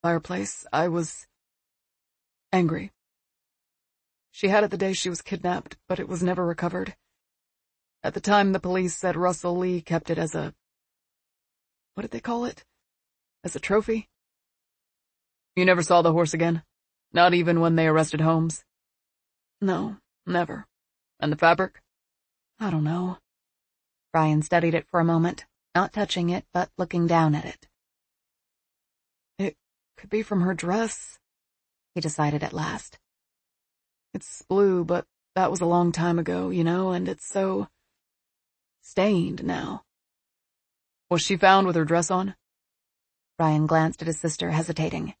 fireplace. I was angry. She had it the day she was kidnapped, but it was never recovered. At the time, the police said Russell Lee kept it as a... what did they call it? As a trophy? You never saw the horse again? Not even when they arrested Holmes? No, never. And the fabric? I don't know. Brian studied it for a moment, not touching it, but looking down at it. It could be from her dress, he decided at last. It's blue, but that was a long time ago, you know, and it's so stained now. Was she found with her dress on? Brian glanced at his sister, hesitating.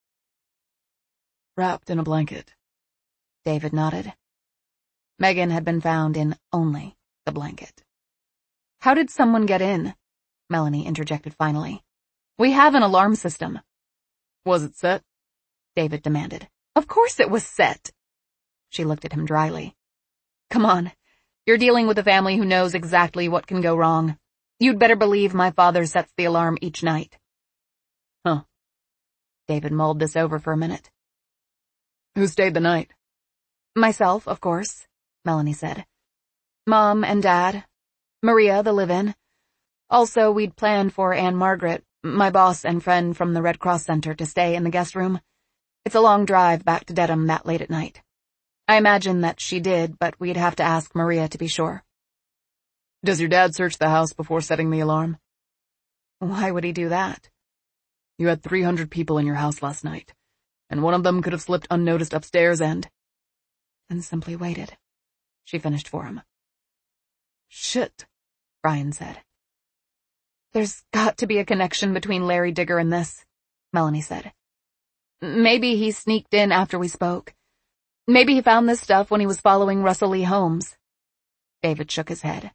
Wrapped in a blanket. David nodded. Megan had been found in only the blanket. How did someone get in? Melanie interjected finally. We have an alarm system. Was it set? David demanded. Of course it was set. She looked at him dryly. Come on. You're dealing with a family who knows exactly what can go wrong. You'd better believe my father sets the alarm each night. Huh. David mulled this over for a minute. Who stayed the night? Myself, of course, Melanie said. Mom and Dad. Maria, the live-in. Also, we'd planned for Anne Margaret, my boss and friend from the Red Cross Center, to stay in the guest room. It's a long drive back to Dedham that late at night. I imagine that she did, but we'd have to ask Maria to be sure. Does your dad search the house before setting the alarm? Why would he do that? You had 300 people in your house last night, and one of them could have slipped unnoticed upstairs and simply waited. She finished for him. Shit, Brian said. There's got to be a connection between Larry Digger and this, Melanie said. Maybe he sneaked in after we spoke. Maybe he found this stuff when he was following Russell Lee Holmes. David shook his head.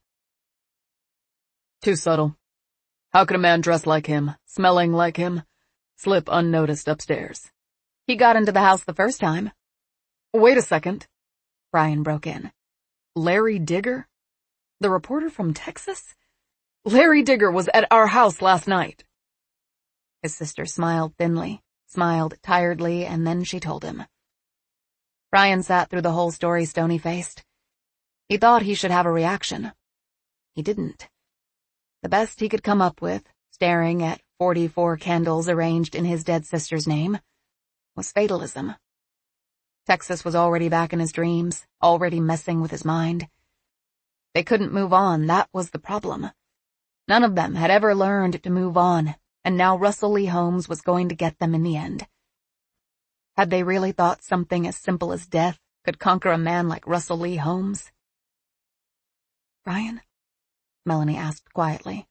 Too subtle. How could a man dressed like him, smelling like him, slip unnoticed upstairs? He got into the house the first time. Wait a second. Brian broke in. Larry Digger? The reporter from Texas? Larry Digger was at our house last night. His sister smiled thinly, smiled tiredly, and then she told him. Brian sat through the whole story stony-faced. He thought he should have a reaction. He didn't. The best he could come up with, staring at 44 candles arranged in his dead sister's name, was fatalism. Texas was already back in his dreams, already messing with his mind. They couldn't move on, that was the problem. None of them had ever learned to move on, and now Russell Lee Holmes was going to get them in the end. Had they really thought something as simple as death could conquer a man like Russell Lee Holmes? Brian? Melanie asked quietly.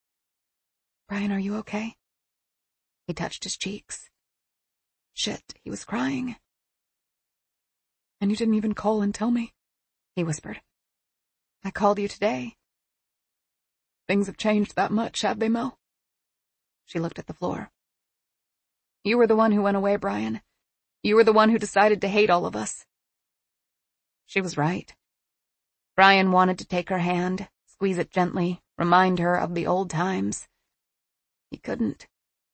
Brian, are you okay? He touched his cheeks. Shit, he was crying. And you didn't even call and tell me, he whispered. I called you today. Things have changed that much, have they, Mel? She looked at the floor. You were the one who went away, Brian. You were the one who decided to hate all of us. She was right. Brian wanted to take her hand, squeeze it gently, remind her of the old times. He couldn't.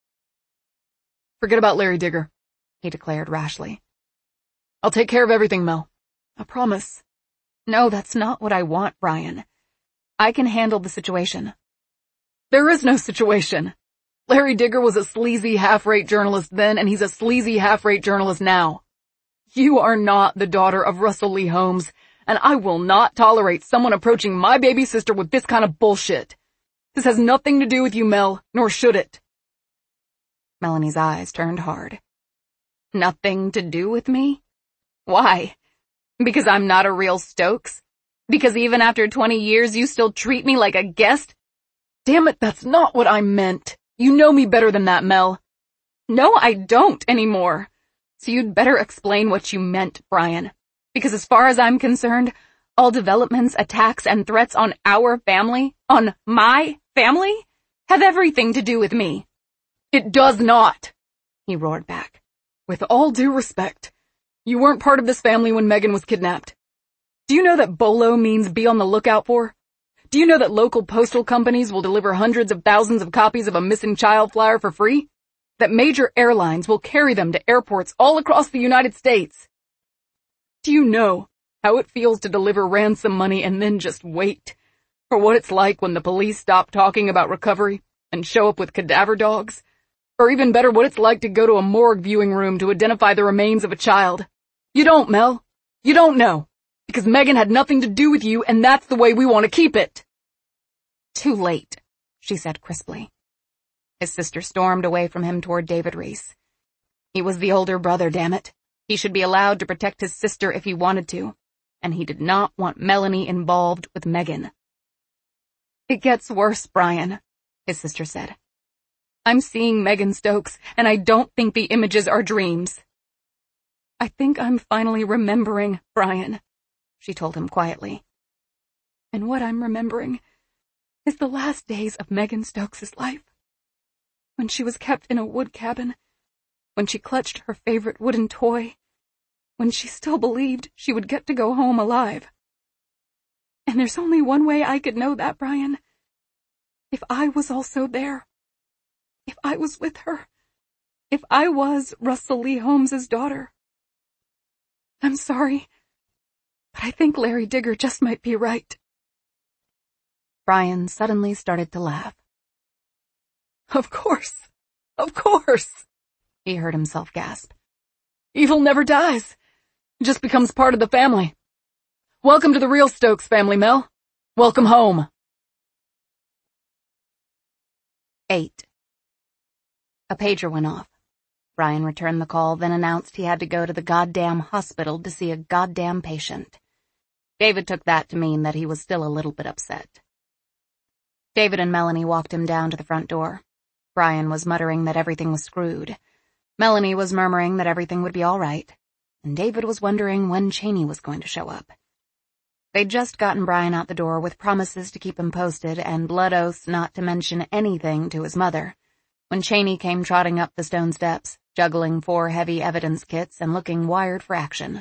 Forget about Larry Digger, he declared rashly. I'll take care of everything, Mel. I promise. No, that's not what I want, Brian. I can handle the situation. There is no situation. Larry Digger was a sleazy half-rate journalist then, and he's a sleazy half-rate journalist now. You are not the daughter of Russell Lee Holmes, and I will not tolerate someone approaching my baby sister with this kind of bullshit. This has nothing to do with you, Mel, nor should it. Melanie's eyes turned hard. Nothing to do with me? Why? Because I'm not a real Stokes? Because even after 20 years you still treat me like a guest? Damn it, that's not what I meant. You know me better than that, Mel. No, I don't anymore. So you'd better explain what you meant, Brian. Because as far as I'm concerned, all developments, attacks, and threats on our family, on my family, have everything to do with me. It does not, he roared back. With all due respect, you weren't part of this family when Megan was kidnapped. Do you know that BOLO means be on the lookout for? Do you know that local postal companies will deliver hundreds of thousands of copies of a missing child flyer for free? that major airlines will carry them to airports all across the United States. Do you know how it feels to deliver ransom money and then just wait? Or what it's like when the police stop talking about recovery and show up with cadaver dogs? Or even better, what it's like to go to a morgue viewing room to identify the remains of a child? You don't, Mel. You don't know. Because Megan had nothing to do with you, and that's the way we want to keep it. Too late, she said crisply. His sister stormed away from him toward David Reese. He was the older brother, damn it. He should be allowed to protect his sister if he wanted to, and he did not want Melanie involved with Megan. It gets worse, Brian, his sister said. I'm seeing Megan Stokes, and I don't think the images are dreams. I think I'm finally remembering, Brian, she told him quietly. And what I'm remembering is the last days of Megan Stokes' life. When she was kept in a wood cabin, when she clutched her favorite wooden toy, when she still believed she would get to go home alive. And there's only one way I could know that, Brian. If I was also there. If I was with her. If I was Russell Lee Holmes's daughter. I'm sorry, but I think Larry Digger just might be right. Brian suddenly started to laugh. Of course, he heard himself gasp. Evil never dies. It just becomes part of the family. Welcome to the real Stokes family, Mel. Welcome home. 8. A pager went off. Brian returned the call, then announced he had to go to the goddamn hospital to see a goddamn patient. David took that to mean that he was still a little bit upset. David and Melanie walked him down to the front door. Brian was muttering that everything was screwed. Melanie was murmuring that everything would be all right. And David was wondering when Cheney was going to show up. They'd just gotten Brian out the door with promises to keep him posted and blood oaths not to mention anything to his mother, when Cheney came trotting up the stone steps, juggling 4 heavy evidence kits and looking wired for action.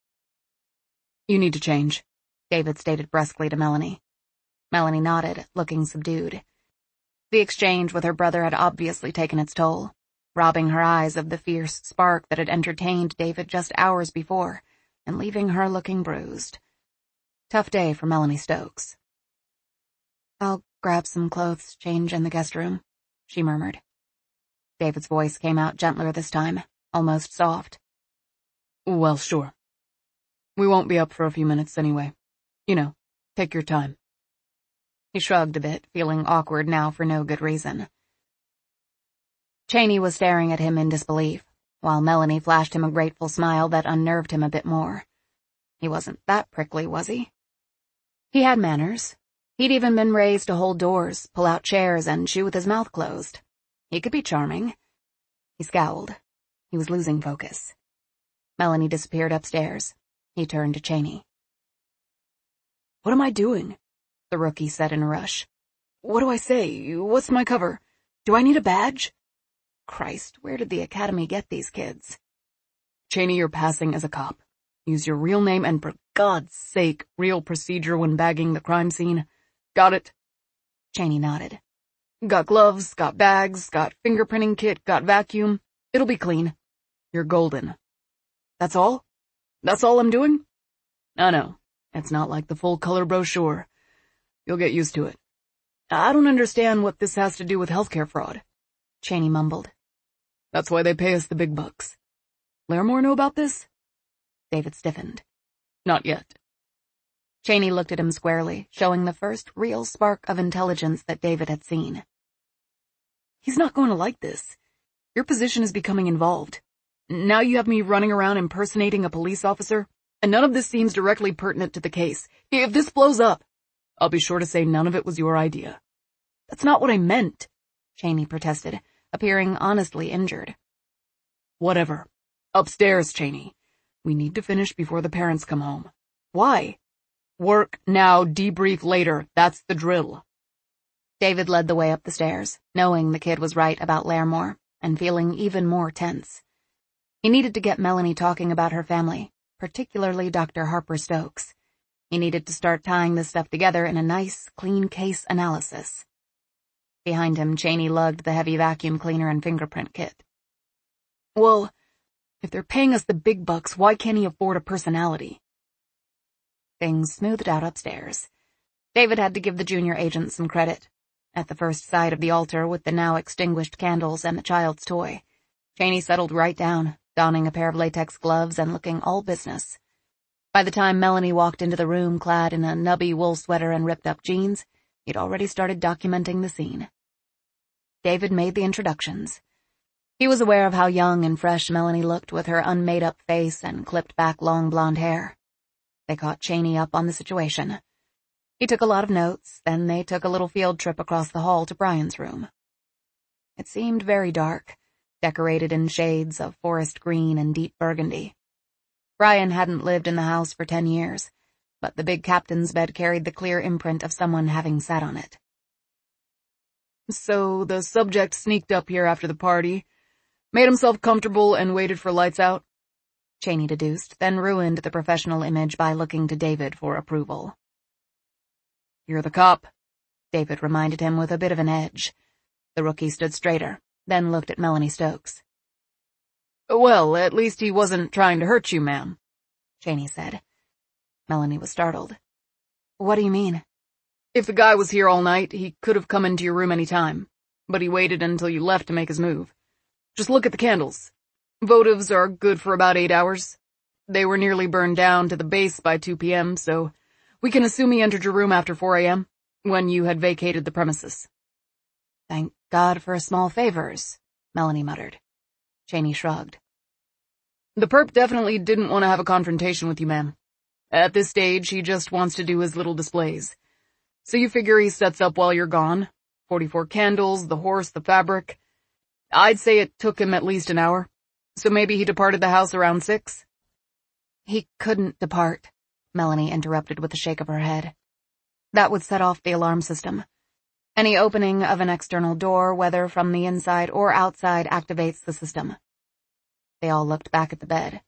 You need to change, David stated brusquely to Melanie. Melanie nodded, looking subdued. The exchange with her brother had obviously taken its toll, robbing her eyes of the fierce spark that had entertained David just hours before, and leaving her looking bruised. Tough day for Melanie Stokes. I'll grab some clothes, change in the guest room, she murmured. David's voice came out gentler this time, almost soft. Well, sure. We won't be up for a few minutes anyway. You know, take your time. He shrugged a bit, feeling awkward now for no good reason. Cheney was staring at him in disbelief, while Melanie flashed him a grateful smile that unnerved him a bit more. He wasn't that prickly, was he? He had manners. He'd even been raised to hold doors, pull out chairs, and chew with his mouth closed. He could be charming. He scowled. He was losing focus. Melanie disappeared upstairs. He turned to Cheney. What am I doing? The rookie said in a rush. What do I say? What's my cover? Do I need a badge? Christ, where did the academy get these kids? Cheney, you're passing as a cop. Use your real name and, for God's sake, real procedure when bagging the crime scene. Got it? Cheney nodded. Got gloves, got bags, got fingerprinting kit, got vacuum. It'll be clean. You're golden. That's all? That's all I'm doing? No, it's not like the full-color brochure. You'll get used to it. I don't understand what this has to do with healthcare fraud, Cheney mumbled. That's why they pay us the big bucks. Larimore know about this? David stiffened. Not yet. Cheney looked at him squarely, showing the first real spark of intelligence that David had seen. He's not going to like this. Your position is becoming involved. Now you have me running around impersonating a police officer, and none of this seems directly pertinent to the case. If this blows up, I'll be sure to say none of it was your idea. That's not what I meant, Cheney protested, appearing honestly injured. Whatever. Upstairs, Cheney. We need to finish before the parents come home. Why? Work now, debrief later. That's the drill. David led the way up the stairs, knowing the kid was right about Larimore, and feeling even more tense. He needed to get Melanie talking about her family, particularly Dr. Harper Stokes. He needed to start tying this stuff together in a nice, clean case analysis. Behind him, Cheney lugged the heavy vacuum cleaner and fingerprint kit. Well, if they're paying us the big bucks, why can't he afford a personality? Things smoothed out upstairs. David had to give the junior agent some credit. At the first sight of the altar with the now extinguished candles and the child's toy, Chaney settled right down, donning a pair of latex gloves and looking all business. By the time Melanie walked into the room clad in a nubby wool sweater and ripped-up jeans, he'd already started documenting the scene. David made the introductions. He was aware of how young and fresh Melanie looked with her unmade-up face and clipped-back long blonde hair. They caught Chaney up on the situation. He took a lot of notes, then they took a little field trip across the hall to Brian's room. It seemed very dark, decorated in shades of forest green and deep burgundy. Brian hadn't lived in the house for 10 years, but the big captain's bed carried the clear imprint of someone having sat on it. So the subject sneaked up here after the party, made himself comfortable and waited for lights out? Chaney deduced, then ruined the professional image by looking to David for approval. You're the cop, David reminded him with a bit of an edge. The rookie stood straighter, then looked at Melanie Stokes. Well, at least he wasn't trying to hurt you, ma'am, Chaney said. Melanie was startled. What do you mean? If the guy was here all night, he could have come into your room any time, but he waited until you left to make his move. Just look at the candles. Votives are good for about 8 hours. They were nearly burned down to the base by 2 p.m., so we can assume he entered your room after 4 a.m., when you had vacated the premises. Thank God for small favors, Melanie muttered. Chaney shrugged. The perp definitely didn't want to have a confrontation with you, ma'am. At this stage, he just wants to do his little displays. So you figure he sets up while you're gone. 44 candles, the horse, the fabric. I'd say it took him at least an hour. So maybe he departed the house around 6? He couldn't depart, Melanie interrupted with a shake of her head. That would set off the alarm system. Any opening of an external door, whether from the inside or outside, activates the system. They all looked back at the bed.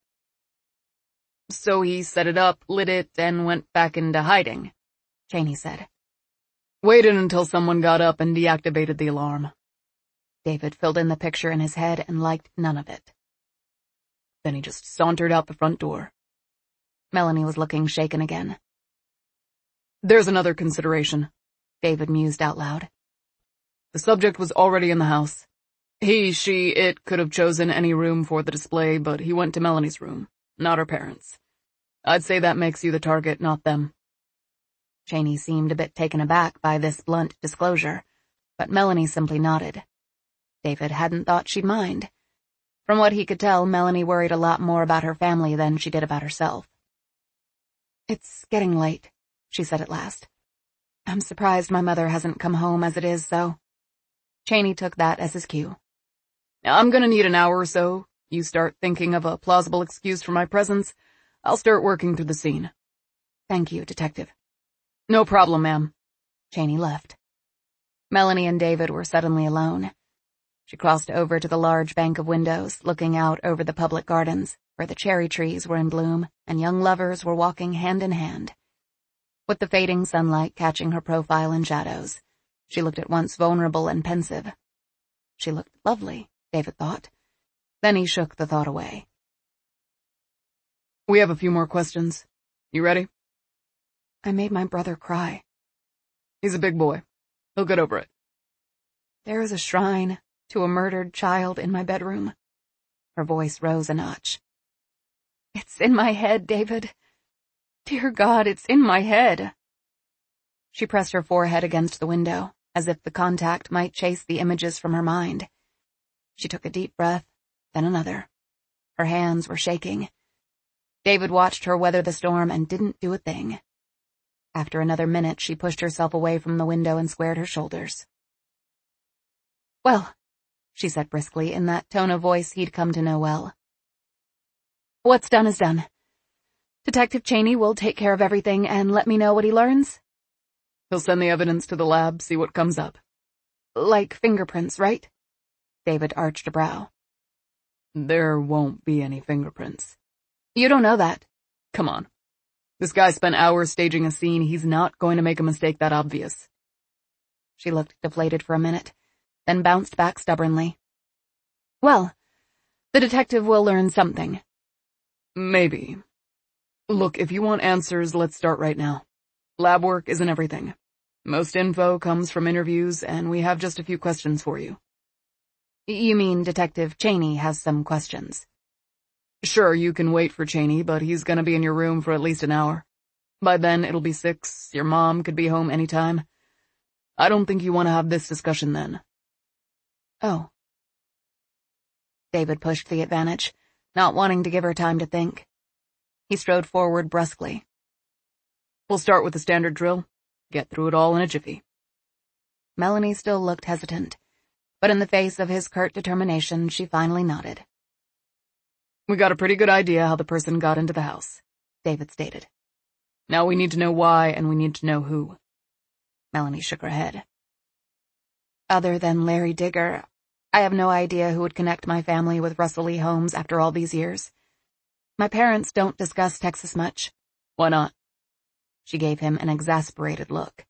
So he set it up, lit it, and went back into hiding, Chaney said. Waited until someone got up and deactivated the alarm. David filled in the picture in his head and liked none of it. Then he just sauntered out the front door. Melanie was looking shaken again. There's another consideration, David mused out loud. The subject was already in the house. He, she, it could have chosen any room for the display, but he went to Melanie's room, not her parents'. I'd say that makes you the target, not them. Chaney seemed a bit taken aback by this blunt disclosure, but Melanie simply nodded. David hadn't thought she'd mind. From what he could tell, Melanie worried a lot more about her family than she did about herself. It's getting late, she said at last. I'm surprised my mother hasn't come home as it is, though. Chaney took that as his cue. I'm gonna need an hour or so. You start thinking of a plausible excuse for my presence, I'll start working through the scene. Thank you, Detective. No problem, ma'am. Chaney left. Melanie and David were suddenly alone. She crossed over to the large bank of windows, looking out over the public gardens, where the cherry trees were in bloom and young lovers were walking hand in hand. With the fading sunlight catching her profile in shadows, she looked at once vulnerable and pensive. She looked lovely, David thought. Then he shook the thought away. We have a few more questions. You ready? I made my brother cry. He's a big boy. He'll get over it. There is a shrine to a murdered child in my bedroom. Her voice rose a notch. It's in my head, David. Dear God, it's in my head. She pressed her forehead against the window, as if the contact might chase the images from her mind. She took a deep breath, then another. Her hands were shaking. David watched her weather the storm and didn't do a thing. After another minute, she pushed herself away from the window and squared her shoulders. Well, she said briskly in that tone of voice he'd come to know well. What's done is done. Detective Chaney will take care of everything and let me know what he learns. He'll send the evidence to the lab, see what comes up. Like fingerprints, right? David arched a brow. There won't be any fingerprints. You don't know that. Come on. This guy spent hours staging a scene. He's not going to make a mistake that obvious. She looked deflated for a minute, then bounced back stubbornly. Well, The detective will learn something. Maybe. Look, if you want answers, let's start right now. Lab work isn't everything. Most info comes from interviews, and we have just a few questions for you. You mean Detective Cheney has some questions? Sure, you can wait for Cheney, but he's gonna be in your room for at least an hour. By then, it'll be 6, your mom could be home anytime. I don't think you want to have this discussion then. Oh. David pushed the advantage, not wanting to give her time to think. He strode forward brusquely. We'll start with the standard drill. Get through it all in a jiffy. Melanie still looked hesitant, but in the face of his curt determination, she finally nodded. We got a pretty good idea how the person got into the house, David stated. Now we need to know why, and we need to know who. Melanie shook her head. Other than Larry Digger, I have no idea who would connect my family with Russell Lee Holmes after all these years. My parents don't discuss Texas much. Why not? She gave him an exasperated look.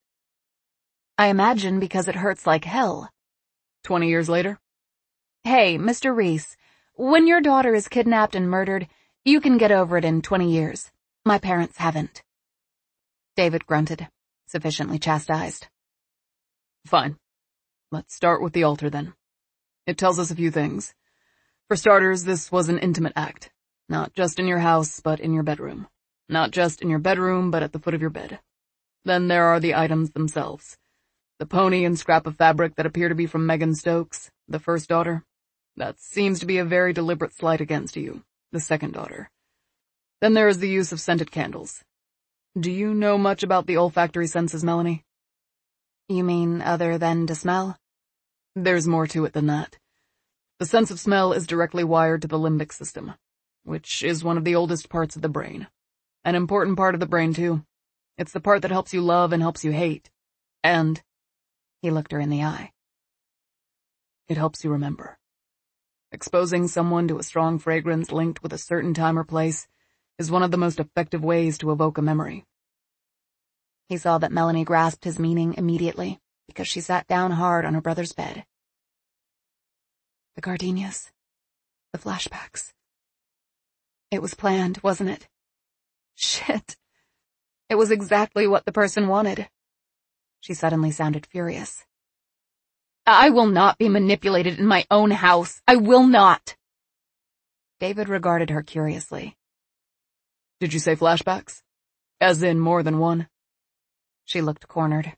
I imagine because it hurts like hell. 20 years later? Hey, Mr. Reese, when your daughter is kidnapped and murdered, you can get over it in 20 years. My parents haven't. David grunted, sufficiently chastised. Fine. Let's start with the altar then. It tells us a few things. For starters, this was an intimate act. Not just in your house, but in your bedroom. Not just in your bedroom, but at the foot of your bed. Then there are the items themselves. The pony and scrap of fabric that appear to be from Megan Stokes, the first daughter. That seems to be a very deliberate slight against you, the second daughter. Then there is the use of scented candles. Do you know much about the olfactory senses, Melanie? You mean other than to smell? There's more to it than that. The sense of smell is directly wired to the limbic system, which is one of the oldest parts of the brain. An important part of the brain, too. It's the part that helps you love and helps you hate. And, he looked her in the eye, it helps you remember. Exposing someone to a strong fragrance linked with a certain time or place is one of the most effective ways to evoke a memory. He saw that Melanie grasped his meaning immediately, because she sat down hard on her brother's bed. The gardenias. The flashbacks. It was planned, wasn't it? Shit. It was exactly what the person wanted. She suddenly sounded furious. I will not be manipulated in my own house. I will not. David regarded her curiously. Did you say flashbacks? As in more than one? She looked cornered.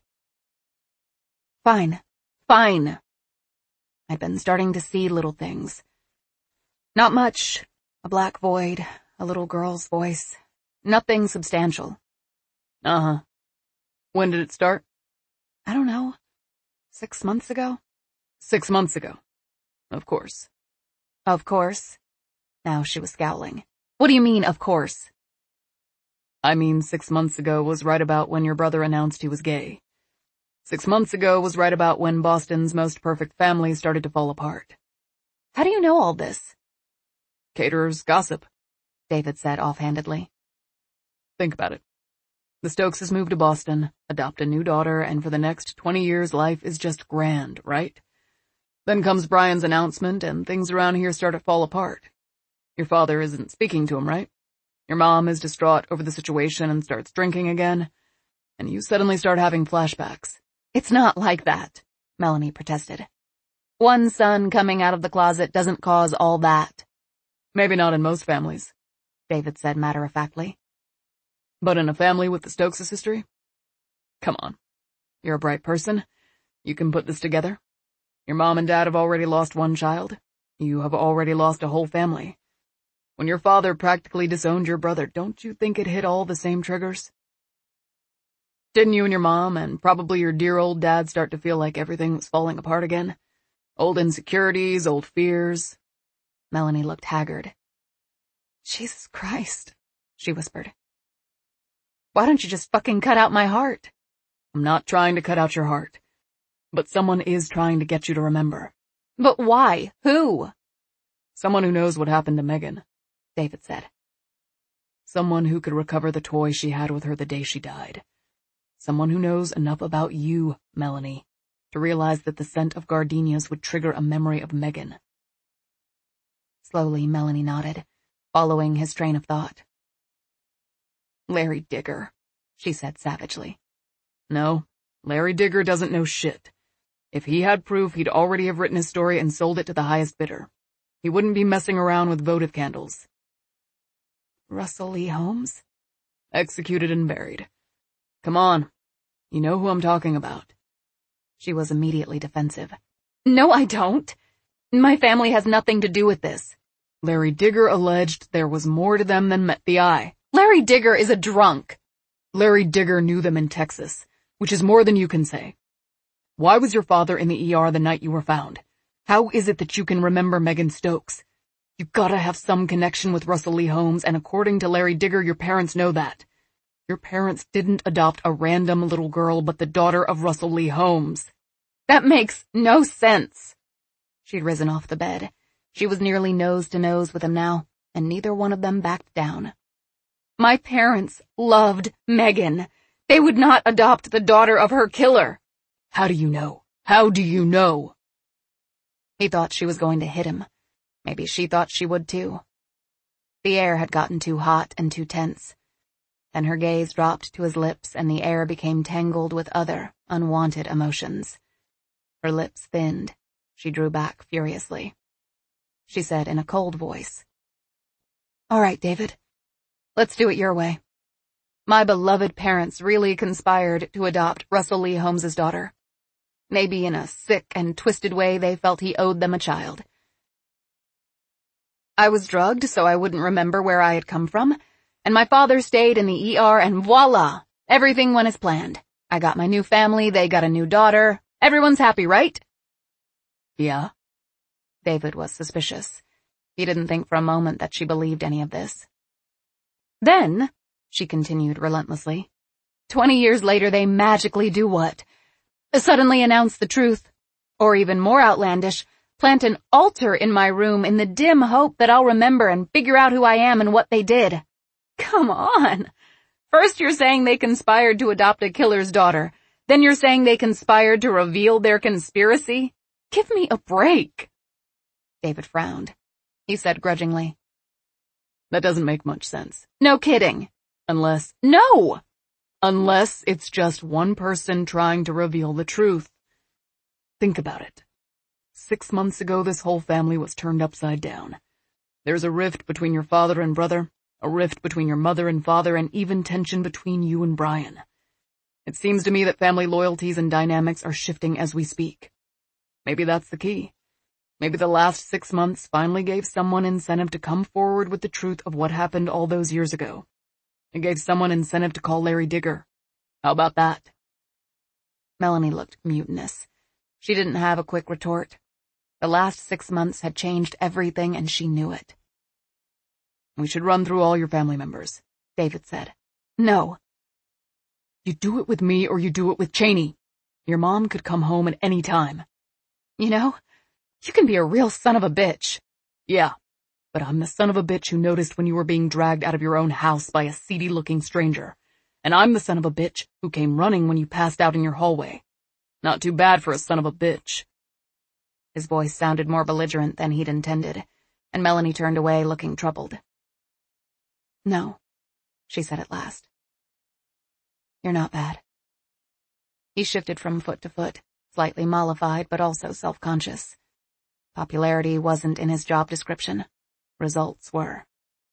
Fine. Fine. I'd been starting to see little things. Not much. A black void, a little girl's voice. Nothing substantial. Uh-huh. When did it start? I don't know. 6 months ago? 6 months ago. Of course. Of course. Now she was scowling. What do you mean, of course? I mean, 6 months ago was right about when your brother announced he was gay. 6 months ago was right about when Boston's most perfect family started to fall apart. How do you know all this? Caterers gossip, David said offhandedly. Think about it. The Stokeses moved to Boston, adopt a new daughter, and for the next 20 years life is just grand, right? Then comes Brian's announcement and things around here start to fall apart. Your father isn't speaking to him, right? Your mom is distraught over the situation and starts drinking again, and you suddenly start having flashbacks. It's not like that, Melanie protested. One son coming out of the closet doesn't cause all that. Maybe not in most families, David said matter-of-factly. But in a family with the Stokes' history? Come on. You're a bright person. You can put this together. Your mom and dad have already lost one child. You have already lost a whole family. When your father practically disowned your brother, don't you think it hit all the same triggers? Didn't you and your mom, and probably your dear old dad, start to feel like everything was falling apart again? Old insecurities, old fears. Melanie looked haggard. Jesus Christ, she whispered. Why don't you just fucking cut out my heart? I'm not trying to cut out your heart. But someone is trying to get you to remember. But why? Who? Someone who knows what happened to Megan, David said. Someone who could recover the toy she had with her the day she died. Someone who knows enough about you, Melanie, to realize that the scent of gardenias would trigger a memory of Megan. Slowly, Melanie nodded, following his train of thought. Larry Digger, she said savagely. No, Larry Digger doesn't know shit. If he had proof, he'd already have written his story and sold it to the highest bidder. He wouldn't be messing around with votive candles. Russell Lee Holmes? Executed and buried. Come on. You know who I'm talking about. She was immediately defensive. No, I don't. My family has nothing to do with this. Larry Digger alleged there was more to them than met the eye. Larry Digger is a drunk. Larry Digger knew them in Texas, which is more than you can say. Why was your father in the ER the night you were found? How is it that you can remember Megan Stokes? You gotta have some connection with Russell Lee Holmes, and according to Larry Digger, your parents know that. Your parents didn't adopt a random little girl, but the daughter of Russell Lee Holmes. That makes no sense. She'd risen off the bed. She was nearly nose to nose with him now, and neither one of them backed down. My parents loved Megan. They would not adopt the daughter of her killer. How do you know? How do you know? He thought she was going to hit him. Maybe she thought she would too. The air had gotten too hot and too tense. Then her gaze dropped to his lips and the air became tangled with other, unwanted emotions. Her lips thinned. She drew back furiously. She said in a cold voice, All right, David. Let's do it your way. My beloved parents really conspired to adopt Russell Lee Holmes's daughter. Maybe in a sick and twisted way they felt he owed them a child. I was drugged so I wouldn't remember where I had come from, and my father stayed in the ER and voila, everything went as planned. I got my new family, they got a new daughter. Everyone's happy, right? Yeah. David was suspicious. He didn't think for a moment that she believed any of this. Then, she continued relentlessly, 20 years later they magically do what? Suddenly announce the truth. Or even more outlandish, plant an altar in my room in the dim hope that I'll remember and figure out who I am and what they did. Come on. First you're saying they conspired to adopt a killer's daughter. Then you're saying they conspired to reveal their conspiracy? Give me a break. David frowned. He said grudgingly, That doesn't make much sense. No kidding. Unless it's just one person trying to reveal the truth. Think about it. 6 months ago, this whole family was turned upside down. There's a rift between your father and brother, a rift between your mother and father, and even tension between you and Brian. It seems to me that family loyalties and dynamics are shifting as we speak. Maybe that's the key. Maybe the last 6 months finally gave someone incentive to come forward with the truth of what happened all those years ago. It gave someone incentive to call Larry Digger. How about that? Melanie looked mutinous. She didn't have a quick retort. The last 6 months had changed everything and she knew it. We should run through all your family members, David said. No. You do it with me or you do it with Cheney. Your mom could come home at any time. You know, you can be a real son of a bitch. Yeah, but I'm the son of a bitch who noticed when you were being dragged out of your own house by a seedy-looking stranger. And I'm the son of a bitch who came running when you passed out in your hallway. Not too bad for a son of a bitch. His voice sounded more belligerent than he'd intended, and Melanie turned away looking troubled. No, she said at last. You're not bad. He shifted from foot to foot, slightly mollified but also self-conscious. Popularity wasn't in his job description. Results were.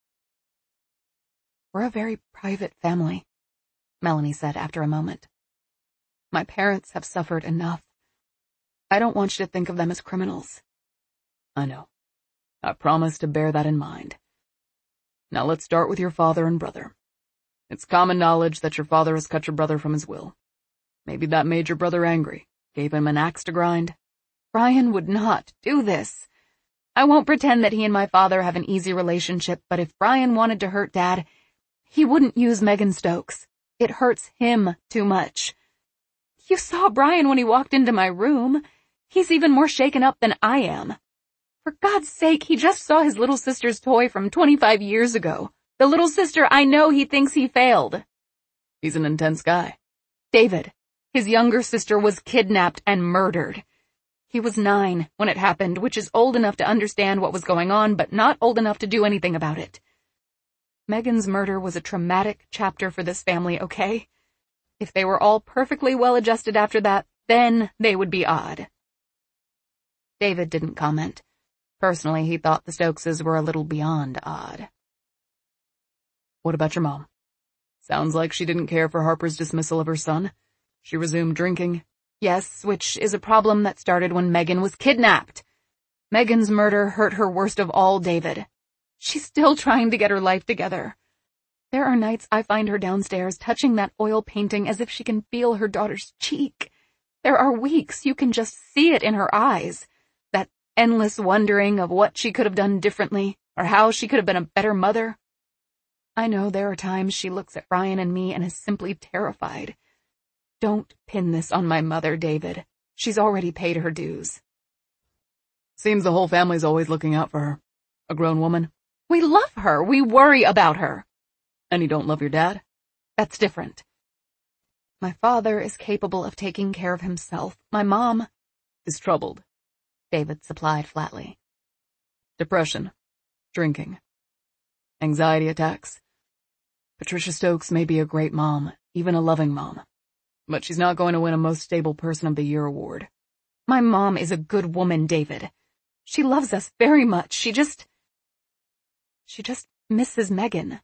We're a very private family, Melanie said after a moment. My parents have suffered enough. I don't want you to think of them as criminals. I know. I promise to bear that in mind. Now let's start with your father and brother. It's common knowledge that your father has cut your brother from his will. Maybe that made your brother angry, gave him an axe to grind. Brian would not do this. I won't pretend that he and my father have an easy relationship, but if Brian wanted to hurt Dad, he wouldn't use Megan Stokes. It hurts him too much. You saw Brian when he walked into my room. He's even more shaken up than I am. For God's sake, he just saw his little sister's toy from 25 years ago. The little sister I know he thinks he failed. He's an intense guy. David, his younger sister was kidnapped and murdered. He was 9 when it happened, which is old enough to understand what was going on, but not old enough to do anything about it. Megan's murder was a traumatic chapter for this family, okay? If they were all perfectly well-adjusted after that, then they would be odd. David didn't comment. Personally, he thought the Stokeses were a little beyond odd. What about your mom? Sounds like she didn't care for Harper's dismissal of her son. She resumed drinking. Yes, which is a problem that started when Megan was kidnapped. Megan's murder hurt her worst of all, David. She's still trying to get her life together. There are nights I find her downstairs touching that oil painting as if she can feel her daughter's cheek. There are weeks you can just see it in her eyes. That endless wondering of what she could have done differently, or how she could have been a better mother. I know there are times she looks at Ryan and me and is simply terrified. Don't pin this on my mother, David. She's already paid her dues. Seems the whole family's always looking out for her. A grown woman. We love her. We worry about her. And you don't love your dad? That's different. My father is capable of taking care of himself. My mom is troubled, David supplied flatly. Depression, drinking, anxiety attacks. Patricia Stokes may be a great mom, even a loving mom, but she's not going to win a Most Stable Person of the Year award. My mom is a good woman, David. She loves us very much. She just misses Megan.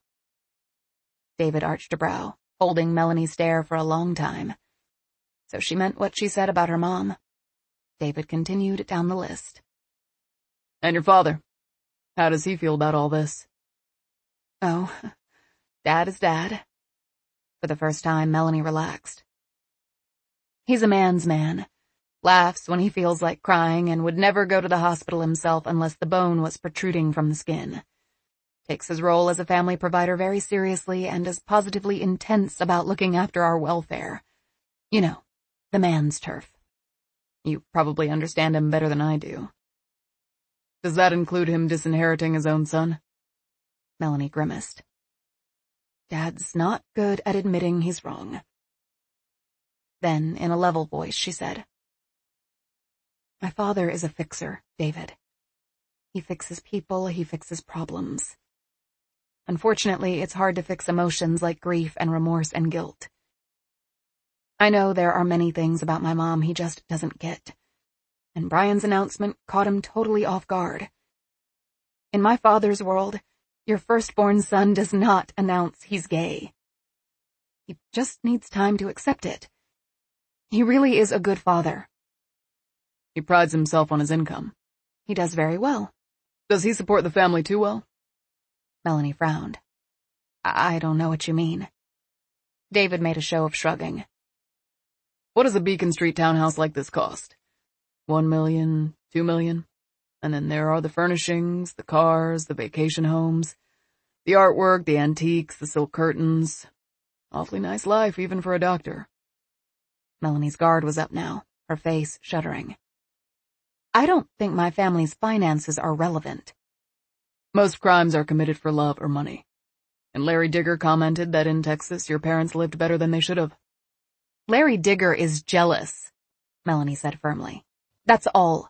David arched a brow, holding Melanie's stare for a long time. So she meant what she said about her mom. David continued down the list. And your father? How does he feel about all this? Oh, Dad is Dad. For the first time, Melanie relaxed. He's a man's man. Laughs when he feels like crying and would never go to the hospital himself unless the bone was protruding from the skin. Takes his role as a family provider very seriously and is positively intense about looking after our welfare. You know, the man's turf. You probably understand him better than I do. Does that include him disinheriting his own son? Melanie grimaced. Dad's not good at admitting he's wrong. Then, in a level voice, she said, My father is a fixer, David. He fixes people, he fixes problems. Unfortunately, it's hard to fix emotions like grief and remorse and guilt. I know there are many things about my mom he just doesn't get, and Brian's announcement caught him totally off guard. In my father's world, your firstborn son does not announce he's gay. He just needs time to accept it. He really is a good father. He prides himself on his income. He does very well. Does he support the family too well? Melanie frowned. I don't know what you mean. David made a show of shrugging. What does a Beacon Street townhouse like this cost? 1 million, 2 million? And then there are the furnishings, the cars, the vacation homes, the artwork, the antiques, the silk curtains. Awfully nice life, even for a doctor. Melanie's guard was up now, her face shuddering. I don't think my family's finances are relevant. Most crimes are committed for love or money. And Larry Digger commented that in Texas your parents lived better than they should have. Larry Digger is jealous, Melanie said firmly. That's all.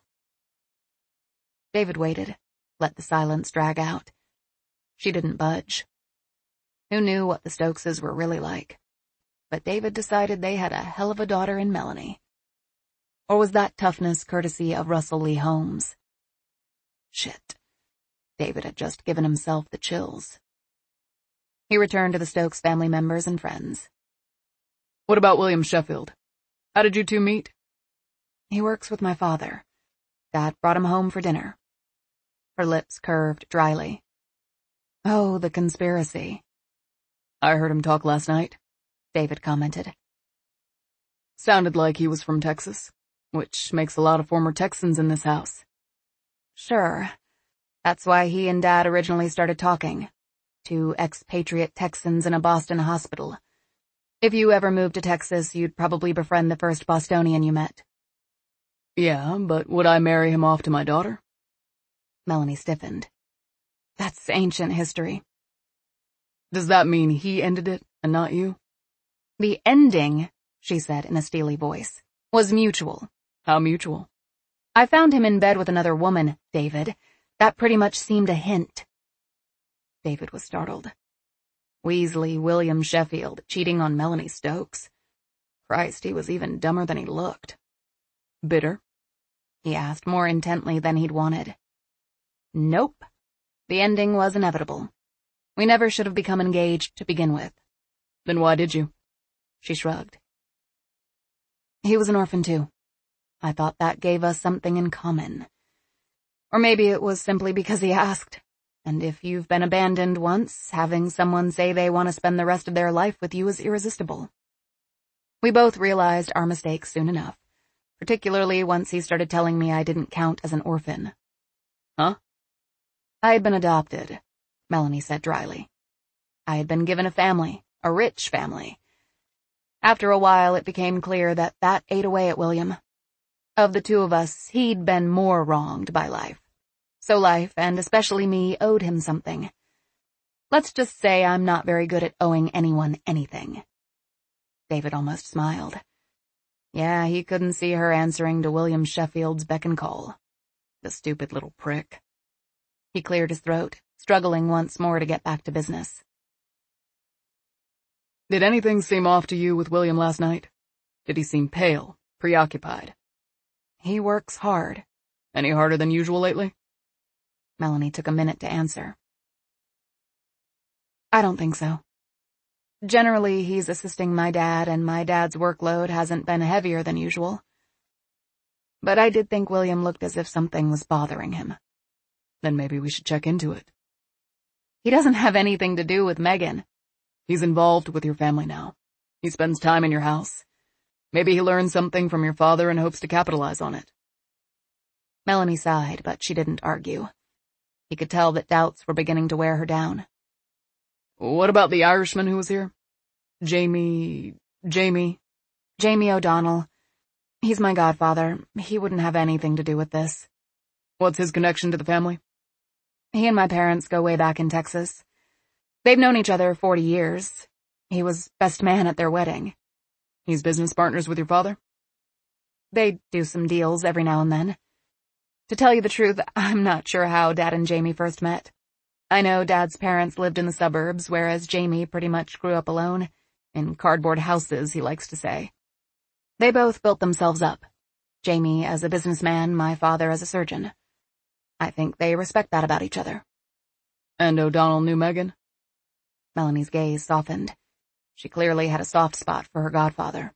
David waited, let the silence drag out. She didn't budge. Who knew what the Stokeses were really like? But David decided they had a hell of a daughter in Melanie. Or was that toughness courtesy of Russell Lee Holmes? Shit. David had just given himself the chills. He returned to the Stokes family members and friends. What about William Sheffield? How did you two meet? He works with my father. Dad brought him home for dinner. Her lips curved dryly. Oh, the conspiracy. I heard him talk last night, David commented. Sounded like he was from Texas, which makes a lot of former Texans in this house. Sure. That's why he and Dad originally started talking. 2 expatriate Texans in a Boston hospital. If you ever moved to Texas, you'd probably befriend the first Bostonian you met. Yeah, but would I marry him off to my daughter? Melanie stiffened. That's ancient history. Does that mean he ended it and not you? The ending, she said in a steely voice, was mutual. How mutual? I found him in bed with another woman, David. That pretty much seemed a hint. David was startled. Weasley William Sheffield cheating on Melanie Stokes. Christ, he was even dumber than he looked. Bitter? He asked more intently than he'd wanted. Nope. The ending was inevitable. We never should have become engaged to begin with. Then why did you? She shrugged. He was an orphan too. I thought that gave us something in common. Or maybe it was simply because he asked. And if you've been abandoned once, having someone say they want to spend the rest of their life with you is irresistible. We both realized our mistakes soon enough, particularly once he started telling me I didn't count as an orphan. Huh? I had been adopted, Melanie said dryly. I had been given a family, a rich family. After a while, it became clear that ate away at William. Of the two of us, he'd been more wronged by life. So life, and especially me, owed him something. Let's just say I'm not very good at owing anyone anything. David almost smiled. Yeah, he couldn't see her answering to William Sheffield's beck and call. The stupid little prick. He cleared his throat, struggling once more to get back to business. Did anything seem off to you with William last night? Did he seem pale, preoccupied? He works hard. Any harder than usual lately? Melanie took a minute to answer. I don't think so. Generally, he's assisting my dad, and my dad's workload hasn't been heavier than usual. But I did think William looked as if something was bothering him. Then maybe we should check into it. He doesn't have anything to do with Megan. He's involved with your family now. He spends time in your house. Maybe he learned something from your father and hopes to capitalize on it. Melanie sighed, but she didn't argue. He could tell that doubts were beginning to wear her down. What about the Irishman who was here? Jamie O'Donnell. He's my godfather. He wouldn't have anything to do with this. What's his connection to the family? He and my parents go way back in Texas. They've known each other 40 years. He was best man at their wedding. He's business partners with your father? They do some deals every now and then. To tell you the truth, I'm not sure how Dad and Jamie first met. I know Dad's parents lived in the suburbs, whereas Jamie pretty much grew up alone, in cardboard houses, he likes to say. They both built themselves up. Jamie as a businessman, my father as a surgeon. I think they respect that about each other. And O'Donnell knew Megan? Melanie's gaze softened. She clearly had a soft spot for her godfather.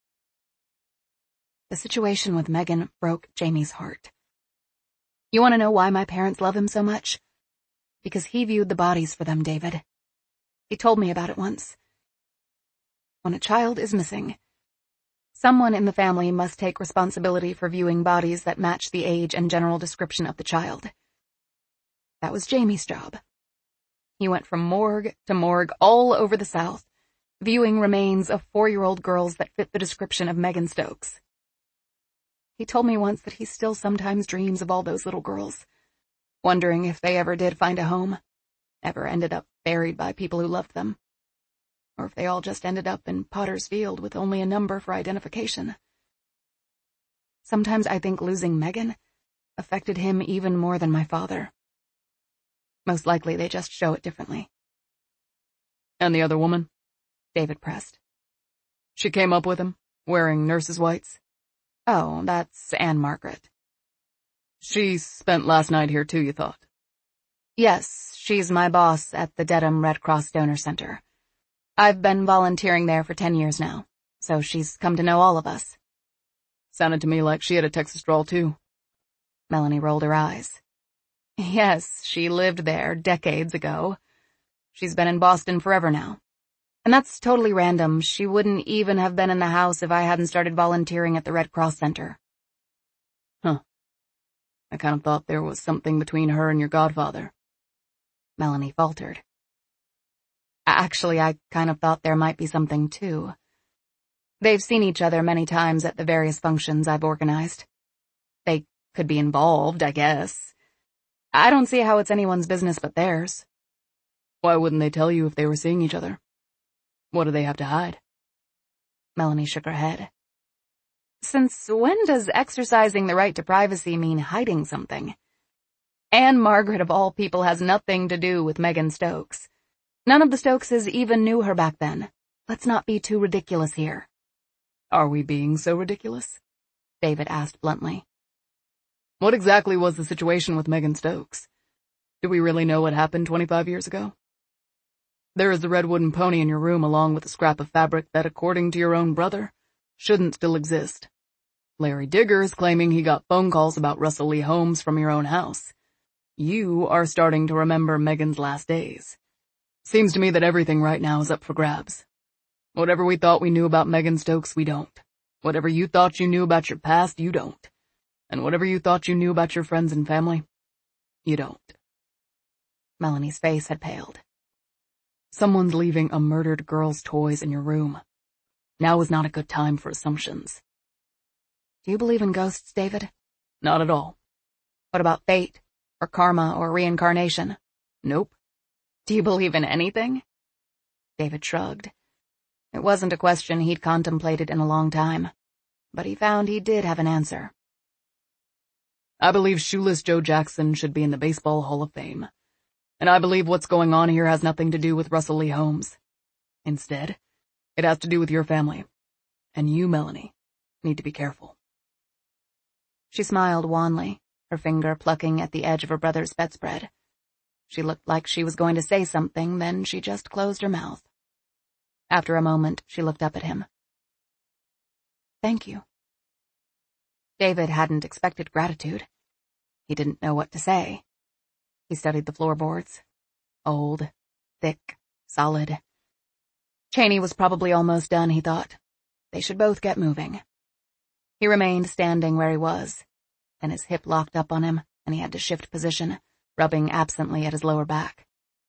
The situation with Megan broke Jamie's heart. You want to know why my parents love him so much? Because he viewed the bodies for them, David. He told me about it once. When a child is missing, someone in the family must take responsibility for viewing bodies that match the age and general description of the child. That was Jamie's job. He went from morgue to morgue all over the South, viewing remains of 4-year-old girls that fit the description of Megan Stokes. He told me once that he still sometimes dreams of all those little girls, wondering if they ever did find a home, ever ended up buried by people who loved them, or if they all just ended up in Potter's Field with only a number for identification. Sometimes I think losing Megan affected him even more than my father. Most likely they just show it differently. And the other woman? David pressed. She came up with him, wearing nurse's whites? Oh, that's Anne Margaret. She spent last night here too, you thought? Yes, she's my boss at the Dedham Red Cross Donor Center. I've been volunteering there for 10 years now, so she's come to know all of us. Sounded to me like she had a Texas drawl too. Melanie rolled her eyes. Yes, she lived there decades ago. She's been in Boston forever now. And that's totally random. She wouldn't even have been in the house if I hadn't started volunteering at the Red Cross Center. Huh. I kind of thought there was something between her and your godfather. Melanie faltered. Actually, I kind of thought there might be something too. They've seen each other many times at the various functions I've organized. They could be involved, I guess. I don't see how it's anyone's business but theirs. Why wouldn't they tell you if they were seeing each other? What do they have to hide? Melanie shook her head. Since when does exercising the right to privacy mean hiding something? Anne Margaret of all people has nothing to do with Megan Stokes. None of the Stokeses even knew her back then. Let's not be too ridiculous here. Are we being so ridiculous? David asked bluntly. What exactly was the situation with Megan Stokes? Do we really know what happened 25 years ago? There is the red wooden pony in your room along with a scrap of fabric that, according to your own brother, shouldn't still exist. Larry Digger is claiming he got phone calls about Russell Lee Holmes from your own house. You are starting to remember Megan's last days. Seems to me that everything right now is up for grabs. Whatever we thought we knew about Megan Stokes, we don't. Whatever you thought you knew about your past, you don't. And whatever you thought you knew about your friends and family, you don't. Melanie's face had paled. Someone's leaving a murdered girl's toys in your room. Now is not a good time for assumptions. Do you believe in ghosts, David? Not at all. What about fate, or karma, or reincarnation? Nope. Do you believe in anything? David shrugged. It wasn't a question he'd contemplated in a long time, but he found he did have an answer. I believe Shoeless Joe Jackson should be in the Baseball Hall of Fame. And I believe what's going on here has nothing to do with Russell Lee Holmes. Instead, it has to do with your family. And you, Melanie, need to be careful. She smiled wanly, her finger plucking at the edge of her brother's bedspread. She looked like she was going to say something, then she just closed her mouth. After a moment, she looked up at him. Thank you. David hadn't expected gratitude. He didn't know what to say. He studied the floorboards. Old, thick, solid. Chaney was probably almost done, he thought. They should both get moving. He remained standing where he was. Then his hip locked up on him, and he had to shift position, rubbing absently at his lower back.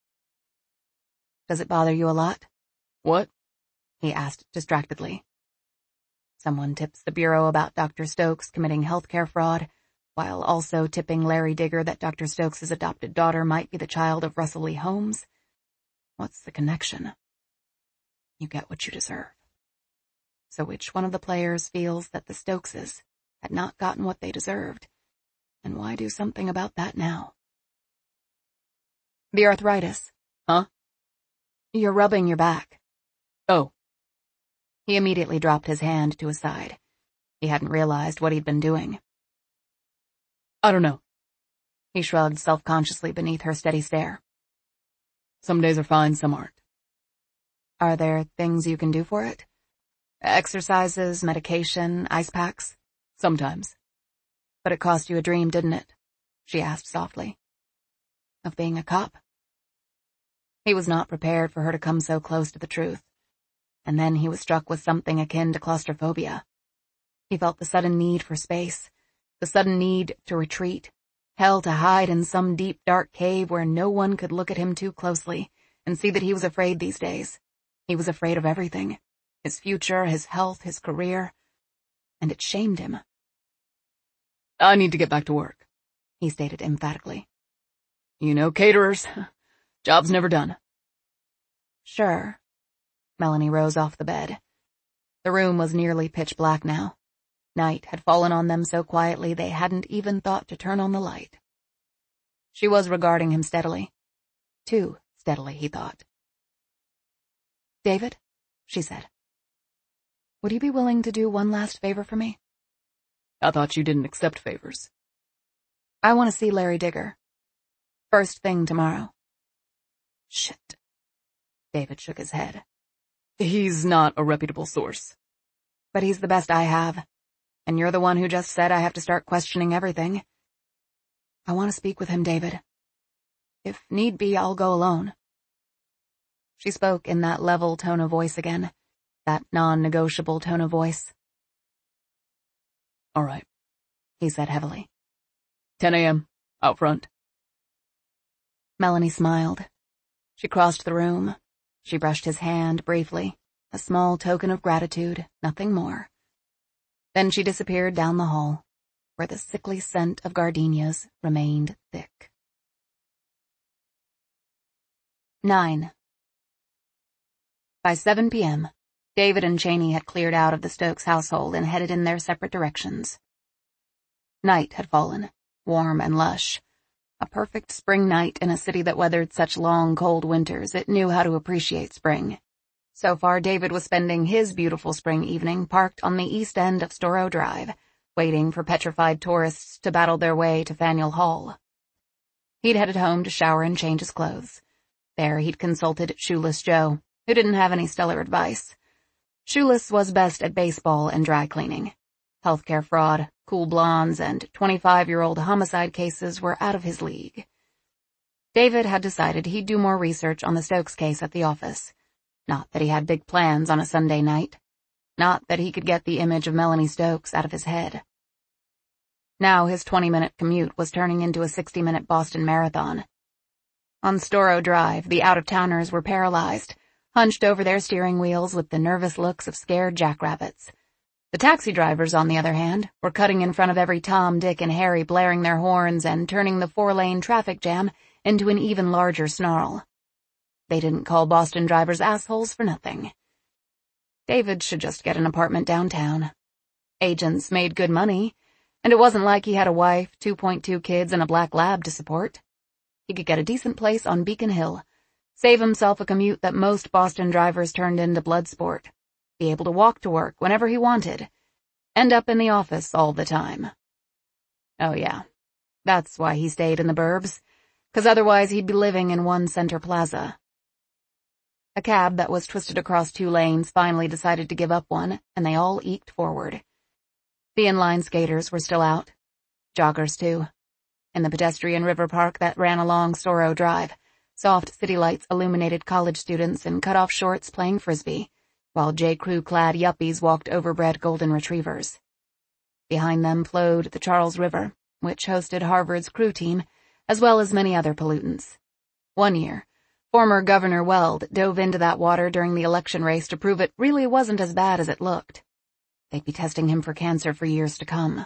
Does it bother you a lot? What? He asked distractedly. Someone tips the Bureau about Dr. Stokes committing healthcare fraud, while also tipping Larry Digger that Dr. Stokes' adopted daughter might be the child of Russell Lee Holmes. What's the connection? You get what you deserve. So which one of the players feels that the Stokeses had not gotten what they deserved? And why do something about that now? The arthritis. Huh? You're rubbing your back. Oh. He immediately dropped his hand to his side. He hadn't realized what he'd been doing. I don't know. He shrugged self-consciously beneath her steady stare. Some days are fine, some aren't. Are there things you can do for it? Exercises, medication, ice packs? Sometimes. But it cost you a dream, didn't it? She asked softly. Of being a cop? He was not prepared for her to come so close to the truth. And then he was struck with something akin to claustrophobia. He felt the sudden need for space, the sudden need to retreat, hell to hide in some deep dark cave where no one could look at him too closely and see that he was afraid these days. He was afraid of everything. His future, his health, his career. And it shamed him. I need to get back to work, he stated emphatically. You know, caterers. Job's never done. Sure. Melanie rose off the bed. The room was nearly pitch black now. Night had fallen on them so quietly they hadn't even thought to turn on the light. She was regarding him steadily. Too steadily, he thought. David, she said. Would you be willing to do one last favor for me? I thought you didn't accept favors. I want to see Larry Digger. First thing tomorrow. Shit. David shook his head. He's not a reputable source. But he's the best I have. And you're the one who just said I have to start questioning everything. I want to speak with him, David. If need be, I'll go alone. She spoke in that level tone of voice again, that non-negotiable tone of voice. All right, he said heavily. 10 a.m., out front. Melanie smiled. She crossed the room. She brushed his hand briefly, a small token of gratitude, nothing more. Then she disappeared down the hall, where the sickly scent of gardenias remained thick. 9. By 7 p.m., David and Cheney had cleared out of the Stokes household and headed in their separate directions. Night had fallen, warm and lush. A perfect spring night in a city that weathered such long, cold winters it knew how to appreciate spring. So far, David was spending his beautiful spring evening parked on the east end of Storrow Drive, waiting for petrified tourists to battle their way to Faneuil Hall. He'd headed home to shower and change his clothes. There he'd consulted Shoeless Joe, who didn't have any stellar advice. Shoeless was best at baseball and dry cleaning. Healthcare fraud, cool blondes, and 25-year-old homicide cases were out of his league. David had decided he'd do more research on the Stokes case at the office. Not that he had big plans on a Sunday night. Not that he could get the image of Melanie Stokes out of his head. Now his 20-minute commute was turning into a 60-minute Boston Marathon. On Storrow Drive, the out-of-towners were paralyzed, hunched over their steering wheels with the nervous looks of scared jackrabbits. The taxi drivers, on the other hand, were cutting in front of every Tom, Dick, and Harry, blaring their horns and turning the 4-lane traffic jam into an even larger snarl. They didn't call Boston drivers assholes for nothing. David should just get an apartment downtown. Agents made good money, and it wasn't like he had a wife, 2.2 kids, and a black lab to support. He could get a decent place on Beacon Hill, save himself a commute that most Boston drivers turned into blood sport, be able to walk to work whenever he wanted, end up in the office all the time. Oh yeah, that's why he stayed in the burbs, 'cause otherwise he'd be living in One Center Plaza. A cab that was twisted across 2 lanes finally decided to give up one, and they all eked forward. The inline skaters were still out. Joggers too. In the pedestrian river park that ran along Storrow Drive, soft city lights illuminated college students in cut-off shorts playing frisbee, while J.Crew-clad yuppies walked overbred golden retrievers. Behind them flowed the Charles River, which hosted Harvard's crew team, as well as many other pollutants. One year, former Governor Weld dove into that water during the election race to prove it really wasn't as bad as it looked. They'd be testing him for cancer for years to come.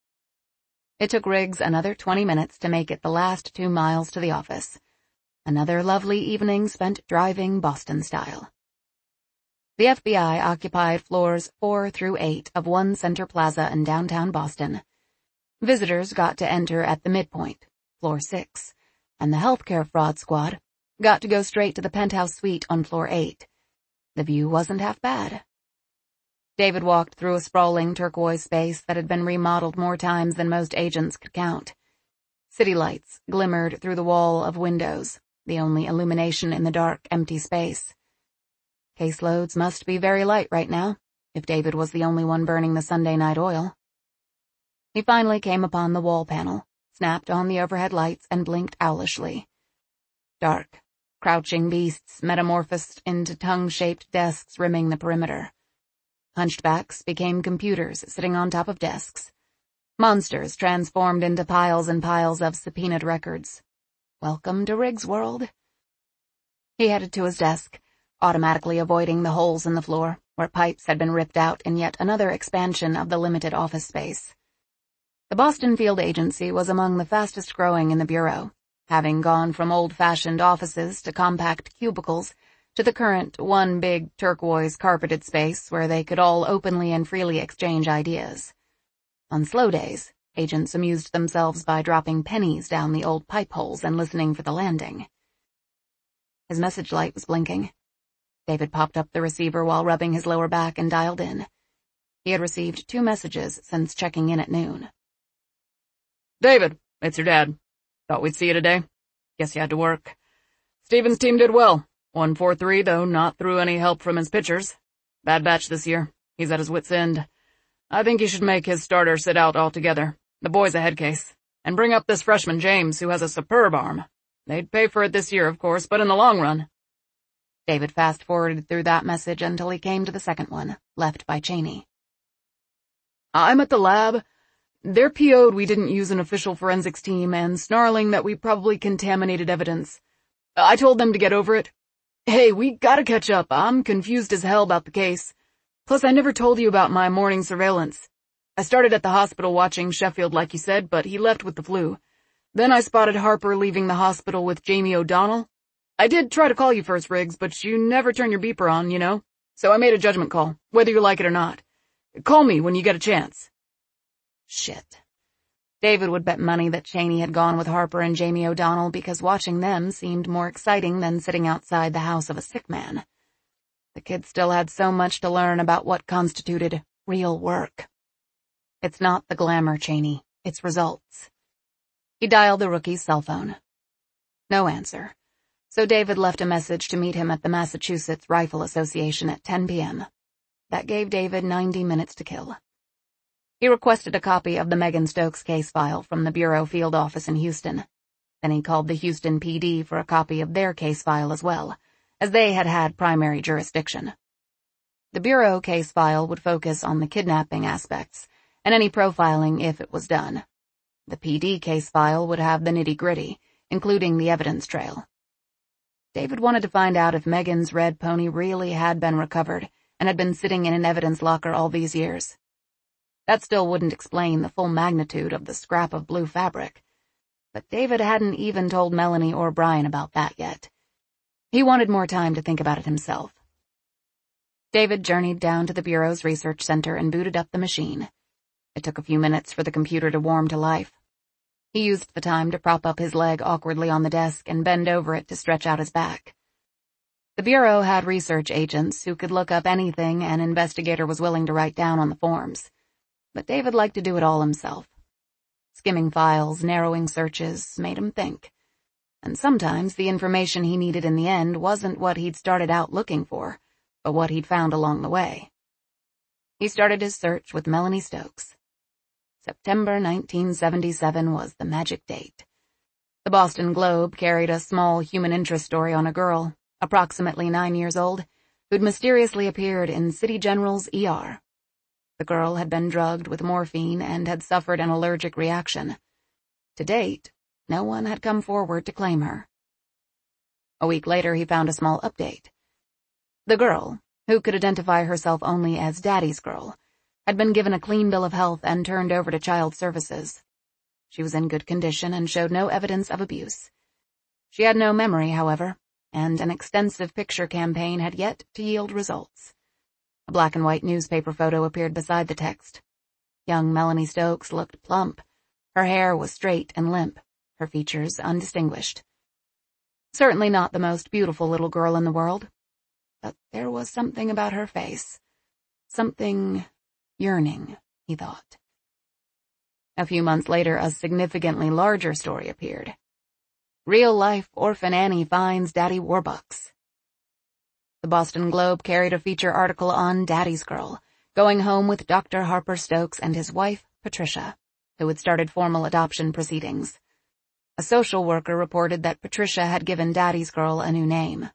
It took Riggs another 20 minutes to make it the last 2 miles to the office. Another lovely evening spent driving Boston style. The FBI occupied floors 4 through 8 of One Center Plaza in downtown Boston. Visitors got to enter at the midpoint, floor 6, and the healthcare fraud squad got to go straight to the penthouse suite on floor 8. The view wasn't half bad. David walked through a sprawling turquoise space that had been remodeled more times than most agents could count. City lights glimmered through the wall of windows, the only illumination in the dark, empty space. Caseloads must be very light right now, if David was the only one burning the Sunday night oil. He finally came upon the wall panel, snapped on the overhead lights, and blinked owlishly. Dark, crouching beasts metamorphosed into tongue-shaped desks rimming the perimeter. Hunchbacks became computers sitting on top of desks. Monsters transformed into piles and piles of subpoenaed records. Welcome to Riggs' world. He headed to his desk, automatically avoiding the holes in the floor, where pipes had been ripped out in yet another expansion of the limited office space. The Boston Field Agency was among the fastest growing in the bureau, having gone from old-fashioned offices to compact cubicles to the current one big turquoise carpeted space where they could all openly and freely exchange ideas. On slow days, agents amused themselves by dropping pennies down the old pipe holes and listening for the landing. His message light was blinking. David popped up the receiver while rubbing his lower back and dialed in. He had received 2 messages since checking in at noon. David, it's your dad. Thought we'd see you today. Guess you had to work. Stevens' team did well. 1-4-3, though not through any help from his pitchers. Bad batch this year. He's at his wit's end. I think he should make his starter sit out altogether. The boy's a head case. And bring up this freshman James, who has a superb arm. They'd pay for it this year, of course, but in the long run. David fast-forwarded through that message until he came to the second one, left by Cheney. I'm at the lab. They're PO'd we didn't use an official forensics team and snarling that we probably contaminated evidence. I told them to get over it. Hey, we gotta catch up. I'm confused as hell about the case. Plus, I never told you about my morning surveillance. I started at the hospital watching Sheffield like you said, but he left with the flu. Then I spotted Harper leaving the hospital with Jamie O'Donnell. I did try to call you first, Riggs, but you never turn your beeper on, you know. So I made a judgment call, whether you like it or not. Call me when you get a chance. Shit. David would bet money that Cheney had gone with Harper and Jamie O'Donnell because watching them seemed more exciting than sitting outside the house of a sick man. The kid still had so much to learn about what constituted real work. It's not the glamour, Cheney. It's results. He dialed the rookie's cell phone. No answer. So David left a message to meet him at the Massachusetts Rifle Association at 10 p.m. That gave David 90 minutes to kill. He requested a copy of the Megan Stokes case file from the Bureau field office in Houston. Then he called the Houston PD for a copy of their case file as well, as they had had primary jurisdiction. The Bureau case file would focus on the kidnapping aspects, and any profiling if it was done. The PD case file would have the nitty-gritty, including the evidence trail. David wanted to find out if Megan's red pony really had been recovered and had been sitting in an evidence locker all these years. That still wouldn't explain the full magnitude of the scrap of blue fabric. But David hadn't even told Melanie or Brian about that yet. He wanted more time to think about it himself. David journeyed down to the Bureau's research center and booted up the machine. It took a few minutes for the computer to warm to life. He used the time to prop up his leg awkwardly on the desk and bend over it to stretch out his back. The Bureau had research agents who could look up anything an investigator was willing to write down on the forms. But David liked to do it all himself. Skimming files, narrowing searches, made him think. And sometimes the information he needed in the end wasn't what he'd started out looking for, but what he'd found along the way. He started his search with Melanie Stokes. September 1977 was the magic date. The Boston Globe carried a small human interest story on a girl, approximately 9 years old, who'd mysteriously appeared in City General's ER. The girl had been drugged with morphine and had suffered an allergic reaction. To date, no one had come forward to claim her. A week later, he found a small update. The girl, who could identify herself only as Daddy's girl, had been given a clean bill of health and turned over to Child Services. She was in good condition and showed no evidence of abuse. She had no memory, however, and an extensive picture campaign had yet to yield results. A black and white newspaper photo appeared beside the text. Young Melanie Stokes looked plump. Her hair was straight and limp, her features undistinguished. Certainly not the most beautiful little girl in the world, but there was something about her face. Something yearning, he thought. A few months later, a significantly larger story appeared. Real-life Orphan Annie finds Daddy Warbucks. The Boston Globe carried a feature article on Daddy's girl, going home with Dr. Harper Stokes and his wife, Patricia, who had started formal adoption proceedings. A social worker reported that Patricia had given Daddy's girl a new name.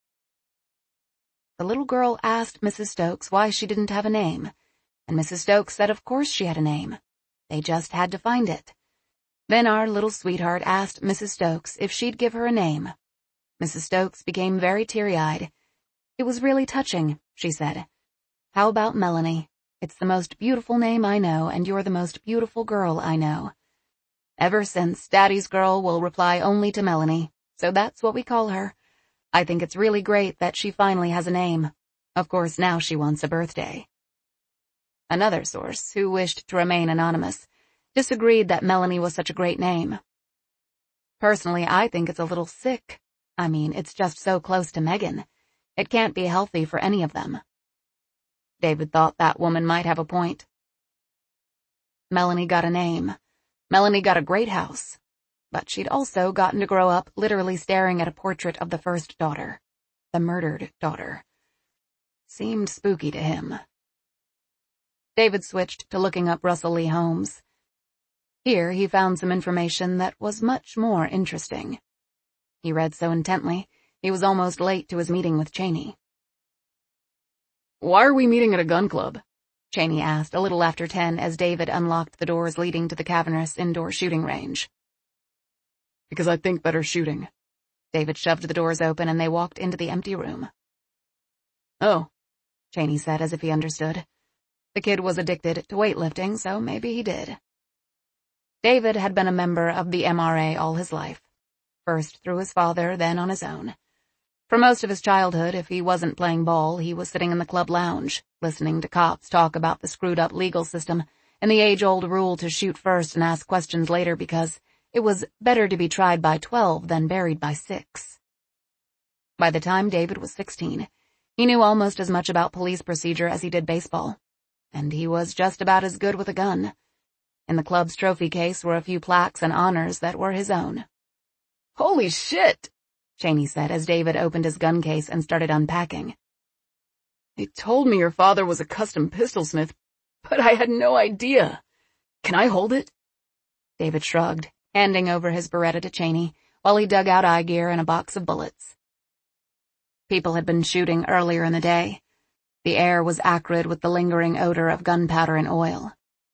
The little girl asked Mrs. Stokes why she didn't have a name, and Mrs. Stokes said of course she had a name. They just had to find it. Then our little sweetheart asked Mrs. Stokes if she'd give her a name. Mrs. Stokes became very teary-eyed. "It was really touching," she said. "How about Melanie? It's the most beautiful name I know, and you're the most beautiful girl I know. Ever since, Daddy's girl will reply only to Melanie, so that's what we call her. I think it's really great that she finally has a name. Of course, now she wants a birthday." Another source, who wished to remain anonymous, disagreed that Melanie was such a great name. "Personally, I think it's a little sick. I mean, it's just so close to Megan. It can't be healthy for any of them." David thought that woman might have a point. Melanie got a name. Melanie got a great house. But she'd also gotten to grow up literally staring at a portrait of the first daughter, the murdered daughter. Seemed spooky to him. David switched to looking up Russell Lee Holmes. Here he found some information that was much more interesting. He read so intently, he was almost late to his meeting with Cheney. "Why are we meeting at a gun club?" Cheney asked a little after 10 as David unlocked the doors leading to the cavernous indoor shooting range. "Because I think better shooting." David shoved the doors open and they walked into the empty room. "Oh," Cheney said as if he understood. The kid was addicted to weightlifting, so maybe he did. David had been a member of the MRA all his life, first through his father, then on his own. For most of his childhood, if he wasn't playing ball, he was sitting in the club lounge, listening to cops talk about the screwed-up legal system and the age-old rule to shoot first and ask questions later because it was better to be tried by 12 than buried by 6. By the time David was 16, he knew almost as much about police procedure as he did baseball, and he was just about as good with a gun. In the club's trophy case were a few plaques and honors that were his own. Holy shit, Cheney said as David opened his gun case and started unpacking. They told me your father was a custom pistolsmith, but I had no idea. Can I hold it? David shrugged, handing over his Beretta to Cheney while he dug out eye gear and a box of bullets. People had been shooting earlier in the day. The air was acrid with the lingering odor of gunpowder and oil.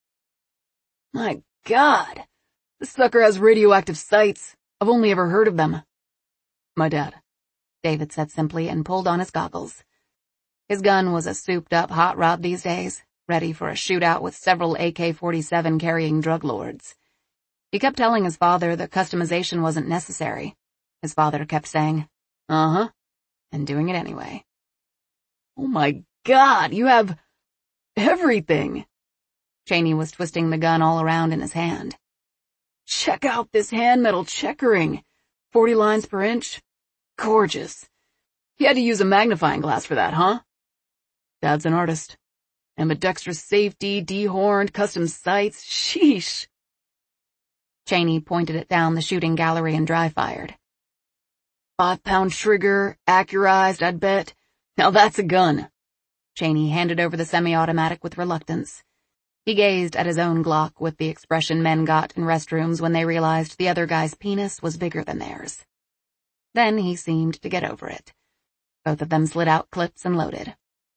My God, this sucker has radioactive sights. I've only ever heard of them. My dad, David said simply and pulled on his goggles. His gun was a souped-up hot rod these days, ready for a shootout with several AK-47 carrying drug lords. He kept telling his father that customization wasn't necessary. His father kept saying, uh-huh, and doing it anyway. Oh my God, you have everything. Cheney was twisting the gun all around in his hand. Check out this hand metal checkering. 40 lines per inch. Gorgeous. He had to use a magnifying glass for that, huh? Dad's an artist. Ambidextrous safety, dehorned, custom sights. Sheesh. Cheney pointed it down the shooting gallery and dry-fired. 5-pound trigger, accurized, I'd bet. Now that's a gun. Cheney handed over the semi-automatic with reluctance. He gazed at his own Glock with the expression men got in restrooms when they realized the other guy's penis was bigger than theirs. Then he seemed to get over it. Both of them slid out clips and loaded.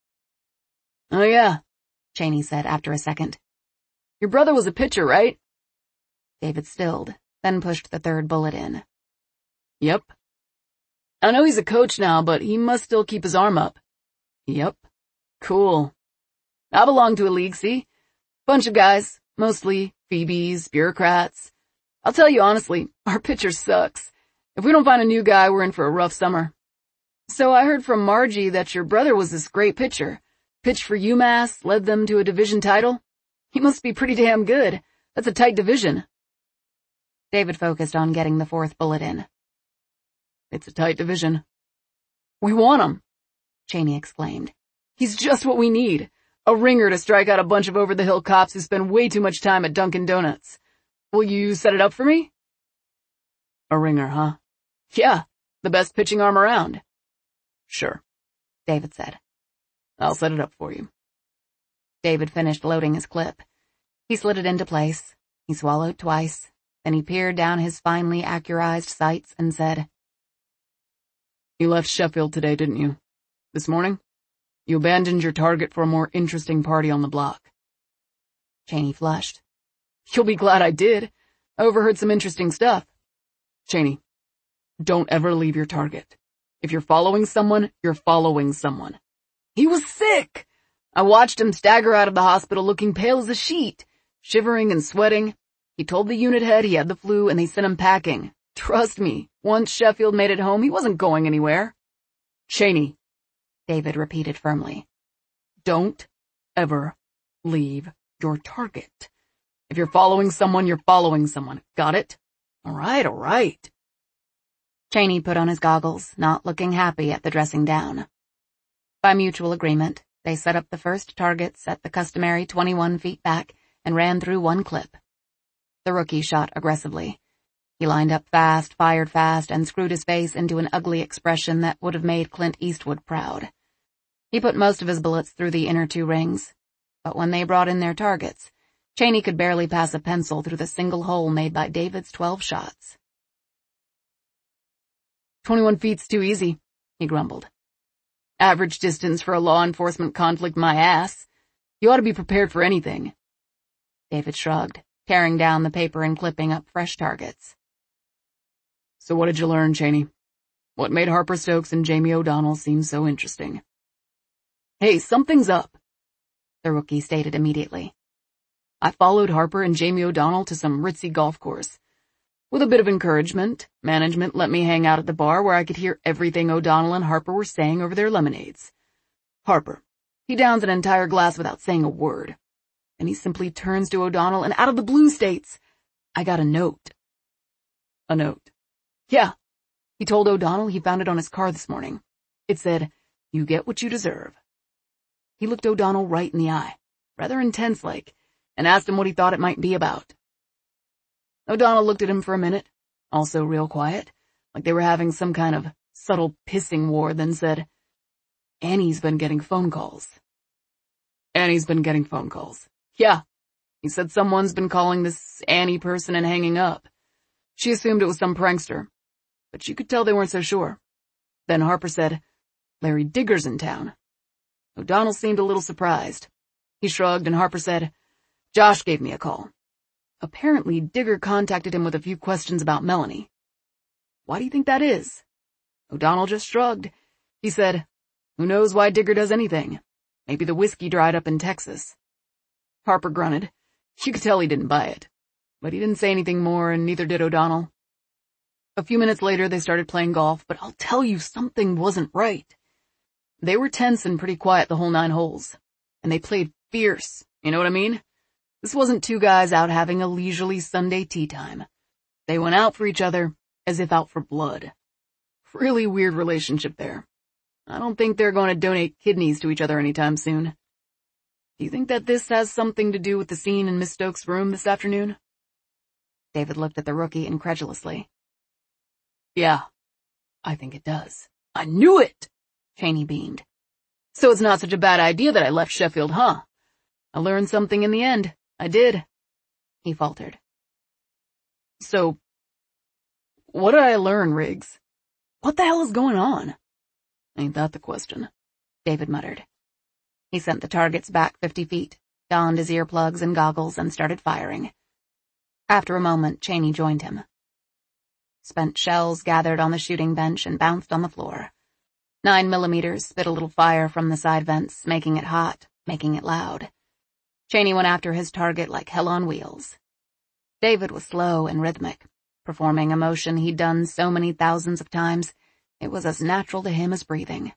Oh yeah, Cheney said after a second. Your brother was a pitcher, right? David stilled, then pushed the third bullet in. Yep. I know he's a coach now, but he must still keep his arm up. Yep. Cool. I belong to a league, see? Bunch of guys, mostly Phoebes, bureaucrats. I'll tell you honestly, our pitcher sucks. If we don't find a new guy, we're in for a rough summer. So I heard from Margie that your brother was this great pitcher. Pitched for UMass, led them to a division title. He must be pretty damn good. That's a tight division. David focused on getting the fourth bullet in. It's a tight division. We want him, Cheney exclaimed. He's just what we need. A ringer to strike out a bunch of over-the-hill cops who spend way too much time at Dunkin' Donuts. Will you set it up for me? A ringer, huh? Yeah, the best pitching arm around. Sure, David said. I'll set it up for you. David finished loading his clip. He slid it into place. He swallowed twice. Then he peered down his finely accurized sights and said, You left Sheffield today, didn't you? This morning? You abandoned your target for a more interesting party on the block. Cheney flushed. You'll be glad I did. I overheard some interesting stuff. Cheney, don't ever leave your target. If you're following someone, you're following someone. He was sick. I watched him stagger out of the hospital looking pale as a sheet, shivering and sweating. He told the unit head he had the flu and they sent him packing. Trust me, once Sheffield made it home, he wasn't going anywhere. Cheney, David repeated firmly. Don't ever leave your target. If you're following someone, you're following someone. Got it? All right. Cheney put on his goggles, not looking happy at the dressing down. By mutual agreement, they set up the first targets at the customary 21 feet back and ran through one clip. The rookie shot aggressively. He lined up fast, fired fast, and screwed his face into an ugly expression that would have made Clint Eastwood proud. He put most of his bullets through the inner 2 rings, but when they brought in their targets, Cheney could barely pass a pencil through the single hole made by David's 12 shots. 21 feet's too easy, he grumbled. Average distance for a law enforcement conflict, my ass. You ought to be prepared for anything. David shrugged, tearing down the paper and clipping up fresh targets. So what did you learn, Cheney? What made Harper Stokes and Jamie O'Donnell seem so interesting? Hey, something's up, the rookie stated immediately. I followed Harper and Jamie O'Donnell to some ritzy golf course. With a bit of encouragement, management let me hang out at the bar where I could hear everything O'Donnell and Harper were saying over their lemonades. Harper, he downs an entire glass without saying a word. Then he simply turns to O'Donnell and out of the blue states, "I got a note." A note. Yeah. He told O'Donnell he found it on his car this morning. It said, "You get what you deserve." He looked O'Donnell right in the eye, rather intense-like, and asked him what he thought it might be about. O'Donnell looked at him for a minute, also real quiet, like they were having some kind of subtle pissing war, then said, "Annie's been getting phone calls." Annie's been getting phone calls. Yeah. He said someone's been calling this Annie person and hanging up. She assumed it was some prankster, but she could tell they weren't so sure. Then Harper said, "Larry Digger's in town." O'Donnell seemed a little surprised. He shrugged and Harper said, "Josh gave me a call. Apparently, Digger contacted him with a few questions about Melanie." "Why do you think that is?" O'Donnell just shrugged. He said, "Who knows why Digger does anything? Maybe the whiskey dried up in Texas." Harper grunted. You could tell he didn't buy it. But he didn't say anything more, and neither did O'Donnell. A few minutes later, they started playing golf, but I'll tell you, something wasn't right. They were tense and pretty quiet the whole 9 holes. And they played fierce, you know what I mean? This wasn't two guys out having a leisurely Sunday tea time. They went out for each other, as if out for blood. Really weird relationship there. I don't think they're going to donate kidneys to each other anytime soon. Do you think that this has something to do with the scene in Miss Stokes' room this afternoon? David looked at the rookie incredulously. Yeah, I think it does. I knew it! Chaney beamed. So it's not such a bad idea that I left Sheffield, huh? I learned something in the end. I did. He faltered. So, what did I learn, Riggs? What the hell is going on? Ain't that the question? David muttered. He sent the targets back 50 feet, donned his earplugs and goggles, and started firing. After a moment, Chaney joined him. Spent shells gathered on the shooting bench and bounced on the floor. 9mm spit a little fire from the side vents, making it hot, making it loud. Chaney went after his target like hell on wheels. David was slow and rhythmic, performing a motion he'd done so many thousands of times, it was as natural to him as breathing.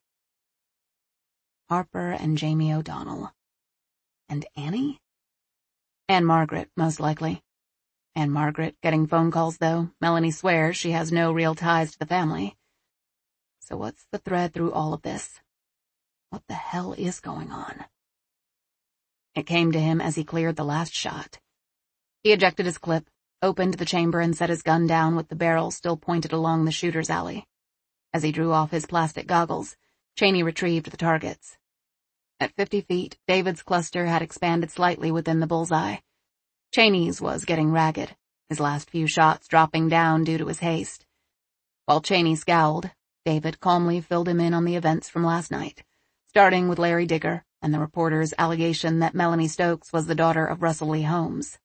Harper and Jamie O'Donnell. And Annie? Anne Margaret, most likely. Anne Margaret getting phone calls, though. Melanie swears she has no real ties to the family. So what's the thread through all of this? What the hell is going on? It came to him as he cleared the last shot. He ejected his clip, opened the chamber and set his gun down with the barrel still pointed along the shooter's alley. As he drew off his plastic goggles, Chaney retrieved the targets. At 50 feet, David's cluster had expanded slightly within the bullseye. Chaney's was getting ragged, his last few shots dropping down due to his haste. While Chaney scowled, David calmly filled him in on the events from last night, starting with Larry Digger and the reporter's allegation that Melanie Stokes was the daughter of Russell Lee Holmes.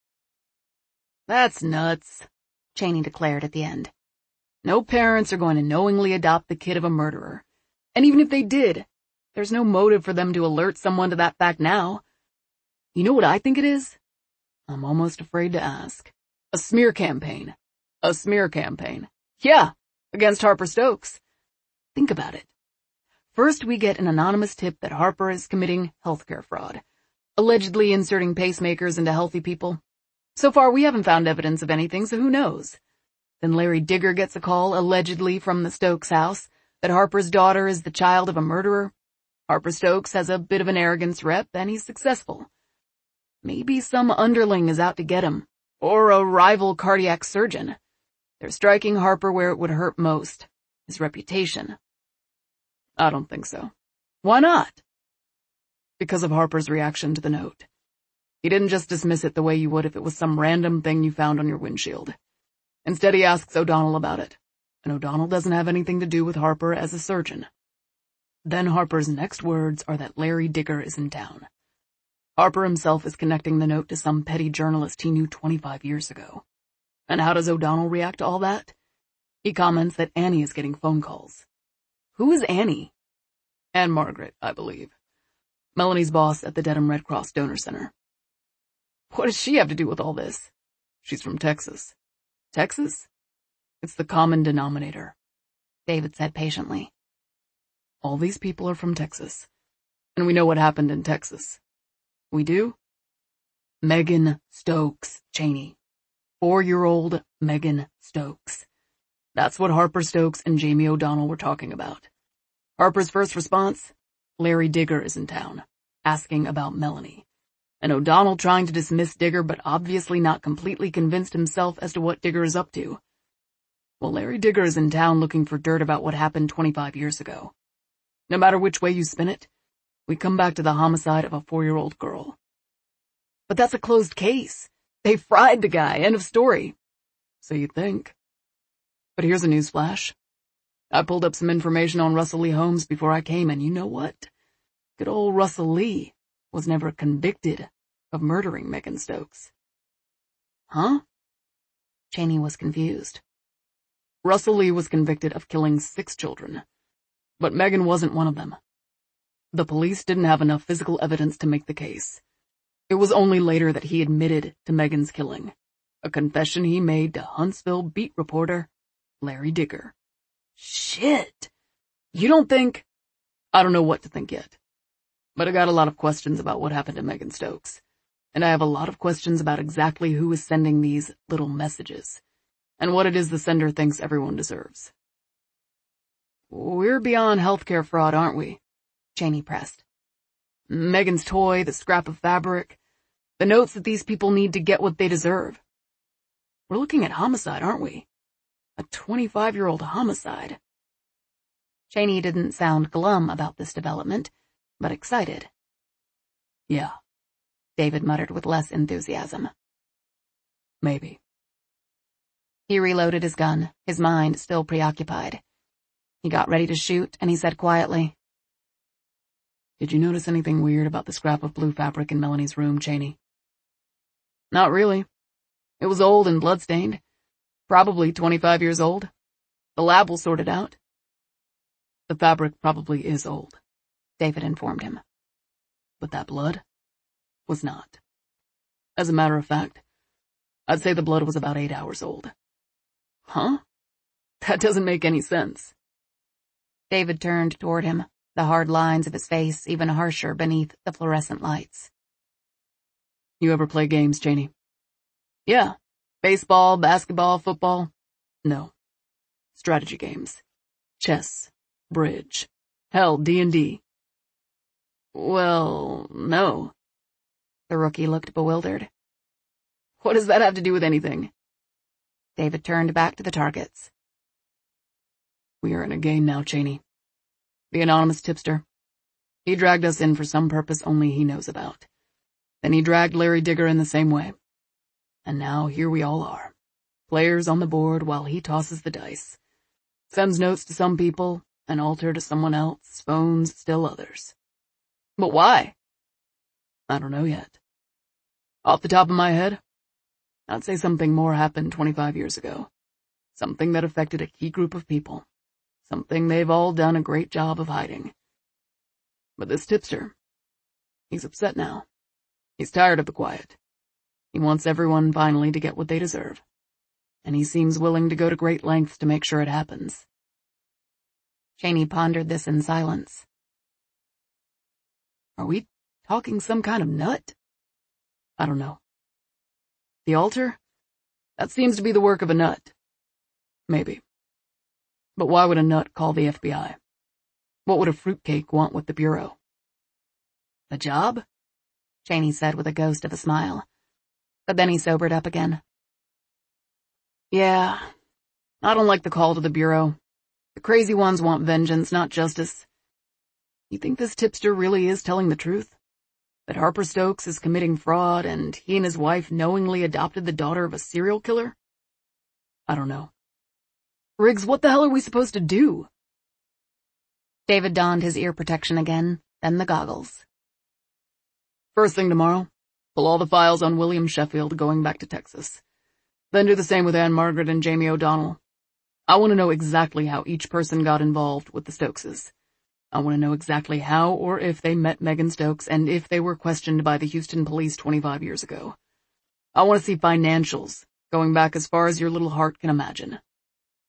That's nuts, Chaney declared at the end. No parents are going to knowingly adopt the kid of a murderer. And even if they did, there's no motive for them to alert someone to that fact now. You know what I think it is? I'm almost afraid to ask. A smear campaign. A smear campaign. Yeah, against Harper Stokes. Think about it. First, we get an anonymous tip that Harper is committing healthcare fraud, allegedly inserting pacemakers into healthy people. So far, we haven't found evidence of anything, so who knows? Then Larry Digger gets a call, allegedly from the Stokes house, that Harper's daughter is the child of a murderer. Harper Stokes has a bit of an arrogance rep, and he's successful. Maybe some underling is out to get him, or a rival cardiac surgeon. They're striking Harper where it would hurt most, his reputation. I don't think so. Why not? Because of Harper's reaction to the note. He didn't just dismiss it the way you would if it was some random thing you found on your windshield. Instead, he asks O'Donnell about it, and O'Donnell doesn't have anything to do with Harper as a surgeon. Then Harper's next words are that Larry Digger is in town. Harper himself is connecting the note to some petty journalist he knew 25 years ago. And how does O'Donnell react to all that? He comments that Annie is getting phone calls. Who is Annie? Anne Margaret, I believe. Melanie's boss at the Dedham Red Cross Donor Center. What does she have to do with all this? She's from Texas. Texas? It's the common denominator, David said patiently. All these people are from Texas, and we know what happened in Texas. We do? Megan Stokes, Cheney. 4-year-old Megan Stokes. That's what Harper Stokes and Jamie O'Donnell were talking about. Harper's first response, Larry Digger is in town, asking about Melanie. And O'Donnell trying to dismiss Digger but obviously not completely convinced himself as to what Digger is up to. Well, Larry Digger is in town looking for dirt about what happened 25 years ago. No matter which way you spin it, we come back to the homicide of a 4-year-old girl. But that's a closed case. They fried the guy, end of story. So you think. But here's a newsflash. I pulled up some information on Russell Lee Holmes before I came, and you know what? Good old Russell Lee was never convicted of murdering Megan Stokes. Huh? Cheney was confused. Russell Lee was convicted of killing 6 children, but Megan wasn't one of them. The police didn't have enough physical evidence to make the case. It was only later that he admitted to Megan's killing, a confession he made to Huntsville beat reporter Larry Digger. Shit! You don't think... I don't know what to think yet. But I got a lot of questions about what happened to Megan Stokes. And I have a lot of questions about exactly who is sending these little messages, and what it is the sender thinks everyone deserves. We're beyond healthcare fraud, aren't we? Cheney pressed. Megan's toy, the scrap of fabric, the notes that these people need to get what they deserve. We're looking at homicide, aren't we? A 25-year-old homicide. Cheney didn't sound glum about this development, but excited. Yeah, David muttered with less enthusiasm. Maybe. He reloaded his gun, his mind still preoccupied. He got ready to shoot, and he said quietly, Did you notice anything weird about the scrap of blue fabric in Melanie's room, Cheney? Not really. It was old and bloodstained. Probably 25 years old. The lab will sort it out. The fabric probably is old, David informed him. But that blood was not. As a matter of fact, I'd say the blood was about 8 hours old. Huh? That doesn't make any sense. David turned toward him, the hard lines of his face even harsher beneath the fluorescent lights. You ever play games, Cheney? Yeah. Baseball, basketball, football? No. Strategy games. Chess. Bridge. Hell, D&D. Well, no. The rookie looked bewildered. What does that have to do with anything? David turned back to the targets. We are in a game now, Cheney. The anonymous tipster. He dragged us in for some purpose only he knows about. Then he dragged Larry Digger in the same way. And now here we all are. Players on the board while he tosses the dice. Sends notes to some people, an altar to someone else, phones still others. But why? I don't know yet. Off the top of my head, I'd say something more happened 25 years ago. Something that affected a key group of people. Something they've all done a great job of hiding. But this tipster, he's upset now. He's tired of the quiet. He wants everyone finally to get what they deserve. And he seems willing to go to great lengths to make sure it happens. Cheney pondered this in silence. Are we talking some kind of nut? I don't know. The altar? That seems to be the work of a nut. Maybe. But why would a nut call the FBI? What would a fruitcake want with the Bureau? A job? Cheney said with a ghost of a smile. But then he sobered up again. Yeah, I don't like the call to the Bureau. The crazy ones want vengeance, not justice. You think this tipster really is telling the truth? That Harper Stokes is committing fraud and he and his wife knowingly adopted the daughter of a serial killer? I don't know. Riggs, what the hell are we supposed to do? David donned his ear protection again, then the goggles. First thing tomorrow, pull all the files on William Sheffield going back to Texas. Then do the same with Ann Margaret and Jamie O'Donnell. I want to know exactly how each person got involved with the Stokeses. I want to know exactly how or if they met Megan Stokes and if they were questioned by the Houston police 25 years ago. I want to see financials, going back as far as your little heart can imagine.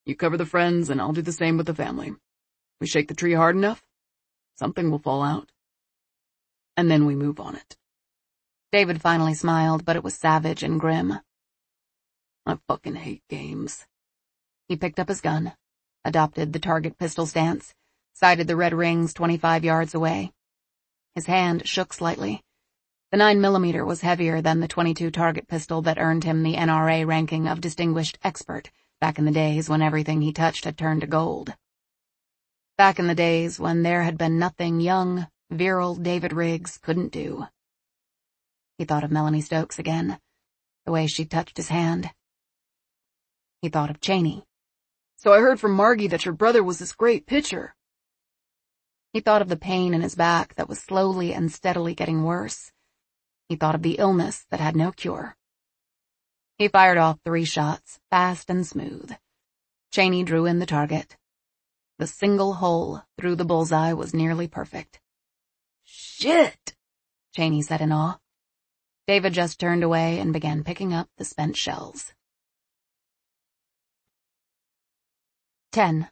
You cover the friends, and I'll do the same with the family. We shake the tree hard enough, something will fall out. And then we move on it." David finally smiled, but it was savage and grim. "I fucking hate games." He picked up his gun, adopted the target pistol stance, sighted the red rings 25 yards away. His hand shook slightly. The 9mm was heavier than the .22 target pistol that earned him the NRA ranking of Distinguished Expert back in the days when everything he touched had turned to gold. Back in the days when there had been nothing young, virile David Riggs couldn't do. He thought of Melanie Stokes again, the way she touched his hand. He thought of Cheney. "So I heard from Margie that your brother was this great pitcher." He thought of the pain in his back that was slowly and steadily getting worse. He thought of the illness that had no cure. He fired off 3 shots, fast and smooth. Cheney drew in the target. The single hole through the bullseye was nearly perfect. "Shit," Cheney said in awe. David just turned away and began picking up the spent shells. 10.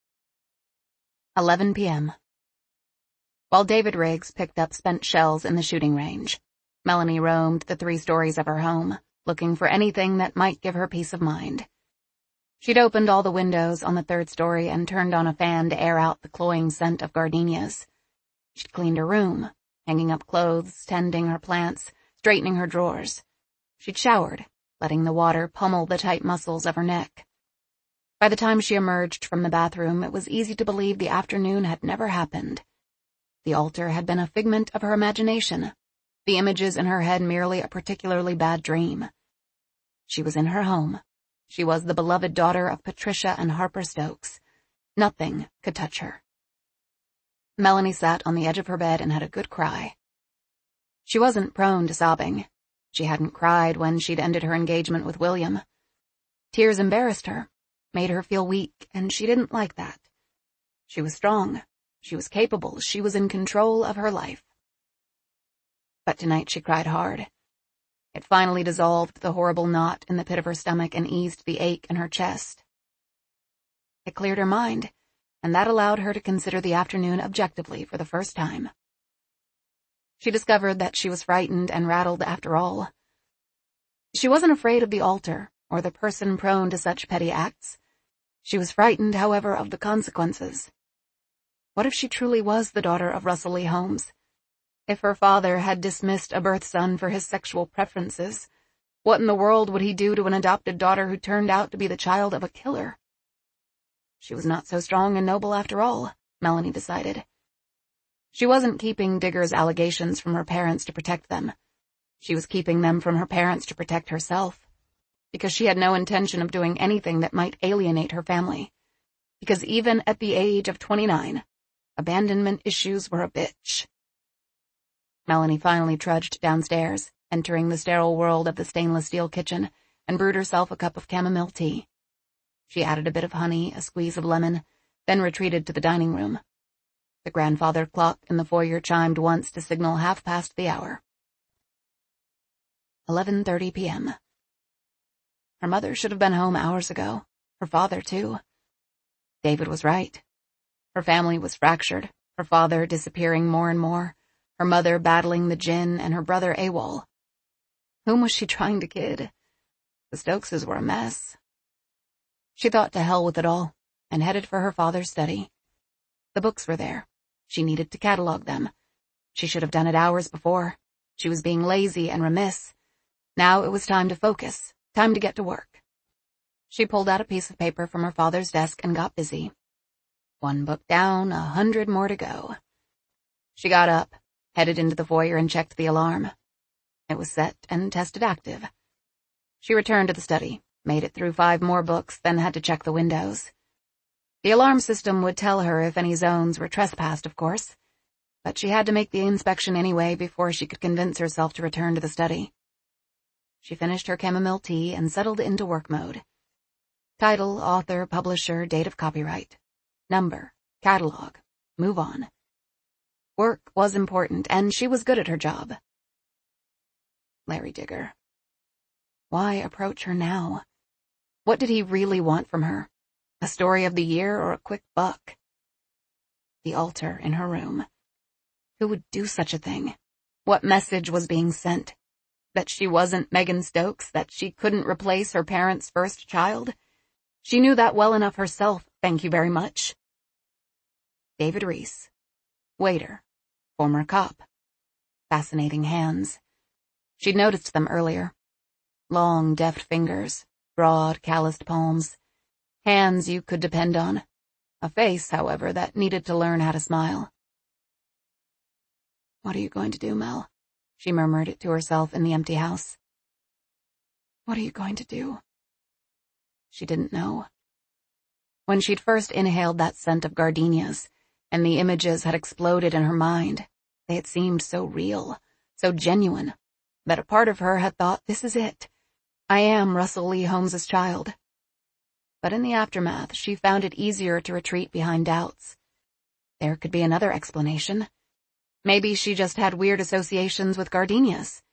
11 p.m. While David Riggs picked up spent shells in the shooting range, Melanie roamed the 3 stories of her home, looking for anything that might give her peace of mind. She'd opened all the windows on the 3rd story and turned on a fan to air out the cloying scent of gardenias. She'd cleaned her room, hanging up clothes, tending her plants, straightening her drawers. She'd showered, letting the water pummel the tight muscles of her neck. By the time she emerged from the bathroom, it was easy to believe the afternoon had never happened. The altar had been a figment of her imagination, the images in her head merely a particularly bad dream. She was in her home. She was the beloved daughter of Patricia and Harper Stokes. Nothing could touch her. Melanie sat on the edge of her bed and had a good cry. She wasn't prone to sobbing. She hadn't cried when she'd ended her engagement with William. Tears embarrassed her, made her feel weak, and she didn't like that. She was strong. She was capable. She was in control of her life. But tonight she cried hard. It finally dissolved the horrible knot in the pit of her stomach and eased the ache in her chest. It cleared her mind, and that allowed her to consider the afternoon objectively for the first time. She discovered that she was frightened and rattled after all. She wasn't afraid of the altar or the person prone to such petty acts. She was frightened, however, of the consequences. What if she truly was the daughter of Russell Lee Holmes? If her father had dismissed a birth son for his sexual preferences, what in the world would he do to an adopted daughter who turned out to be the child of a killer? She was not so strong and noble after all, Melanie decided. She wasn't keeping Digger's allegations from her parents to protect them. She was keeping them from her parents to protect herself. Because she had no intention of doing anything that might alienate her family. Because even at the age of 29, abandonment issues were a bitch. Melanie finally trudged downstairs, entering the sterile world of the stainless steel kitchen, and brewed herself a cup of chamomile tea. She added a bit of honey, a squeeze of lemon, then retreated to the dining room. The grandfather clock in the foyer chimed once to signal 1/2 the hour. 11:30 p.m. Her mother should have been home hours ago. Her father, too. David was right. Her family was fractured, her father disappearing more and more, her mother battling the djinn, and her brother AWOL. Whom was she trying to kid? The Stokeses were a mess. She thought to hell with it all, and headed for her father's study. The books were there. She needed to catalog them. She should have done it hours before. She was being lazy and remiss. Now it was time to focus, time to get to work. She pulled out a piece of paper from her father's desk and got busy. 1 book down, 100 more to go. She got up, headed into the foyer and checked the alarm. It was set and tested active. She returned to the study, made it through 5 more books, then had to check the windows. The alarm system would tell her if any zones were trespassed, of course, but she had to make the inspection anyway before she could convince herself to return to the study. She finished her chamomile tea and settled into work mode. Title, author, publisher, date of copyright. Number, catalog, move on. Work was important, and she was good at her job. Larry Digger. Why approach her now? What did he really want from her? A story of the year or a quick buck? The altar in her room. Who would do such a thing? What message was being sent? That she wasn't Megan Stokes, that she couldn't replace her parents' first child? She knew that well enough herself, thank you very much. David Reese. Waiter. Former cop. Fascinating hands. She'd noticed them earlier. Long, deft fingers. Broad, calloused palms. Hands you could depend on. A face, however, that needed to learn how to smile. "What are you going to do, Mel?" she murmured it to herself in the empty house. "What are you going to do?" She didn't know. When she'd first inhaled that scent of gardenias, and the images had exploded in her mind, they had seemed so real, so genuine, that a part of her had thought, this is it. I am Russell Lee Holmes's child. But in the aftermath, she found it easier to retreat behind doubts. There could be another explanation. Maybe she just had weird associations with gardenias.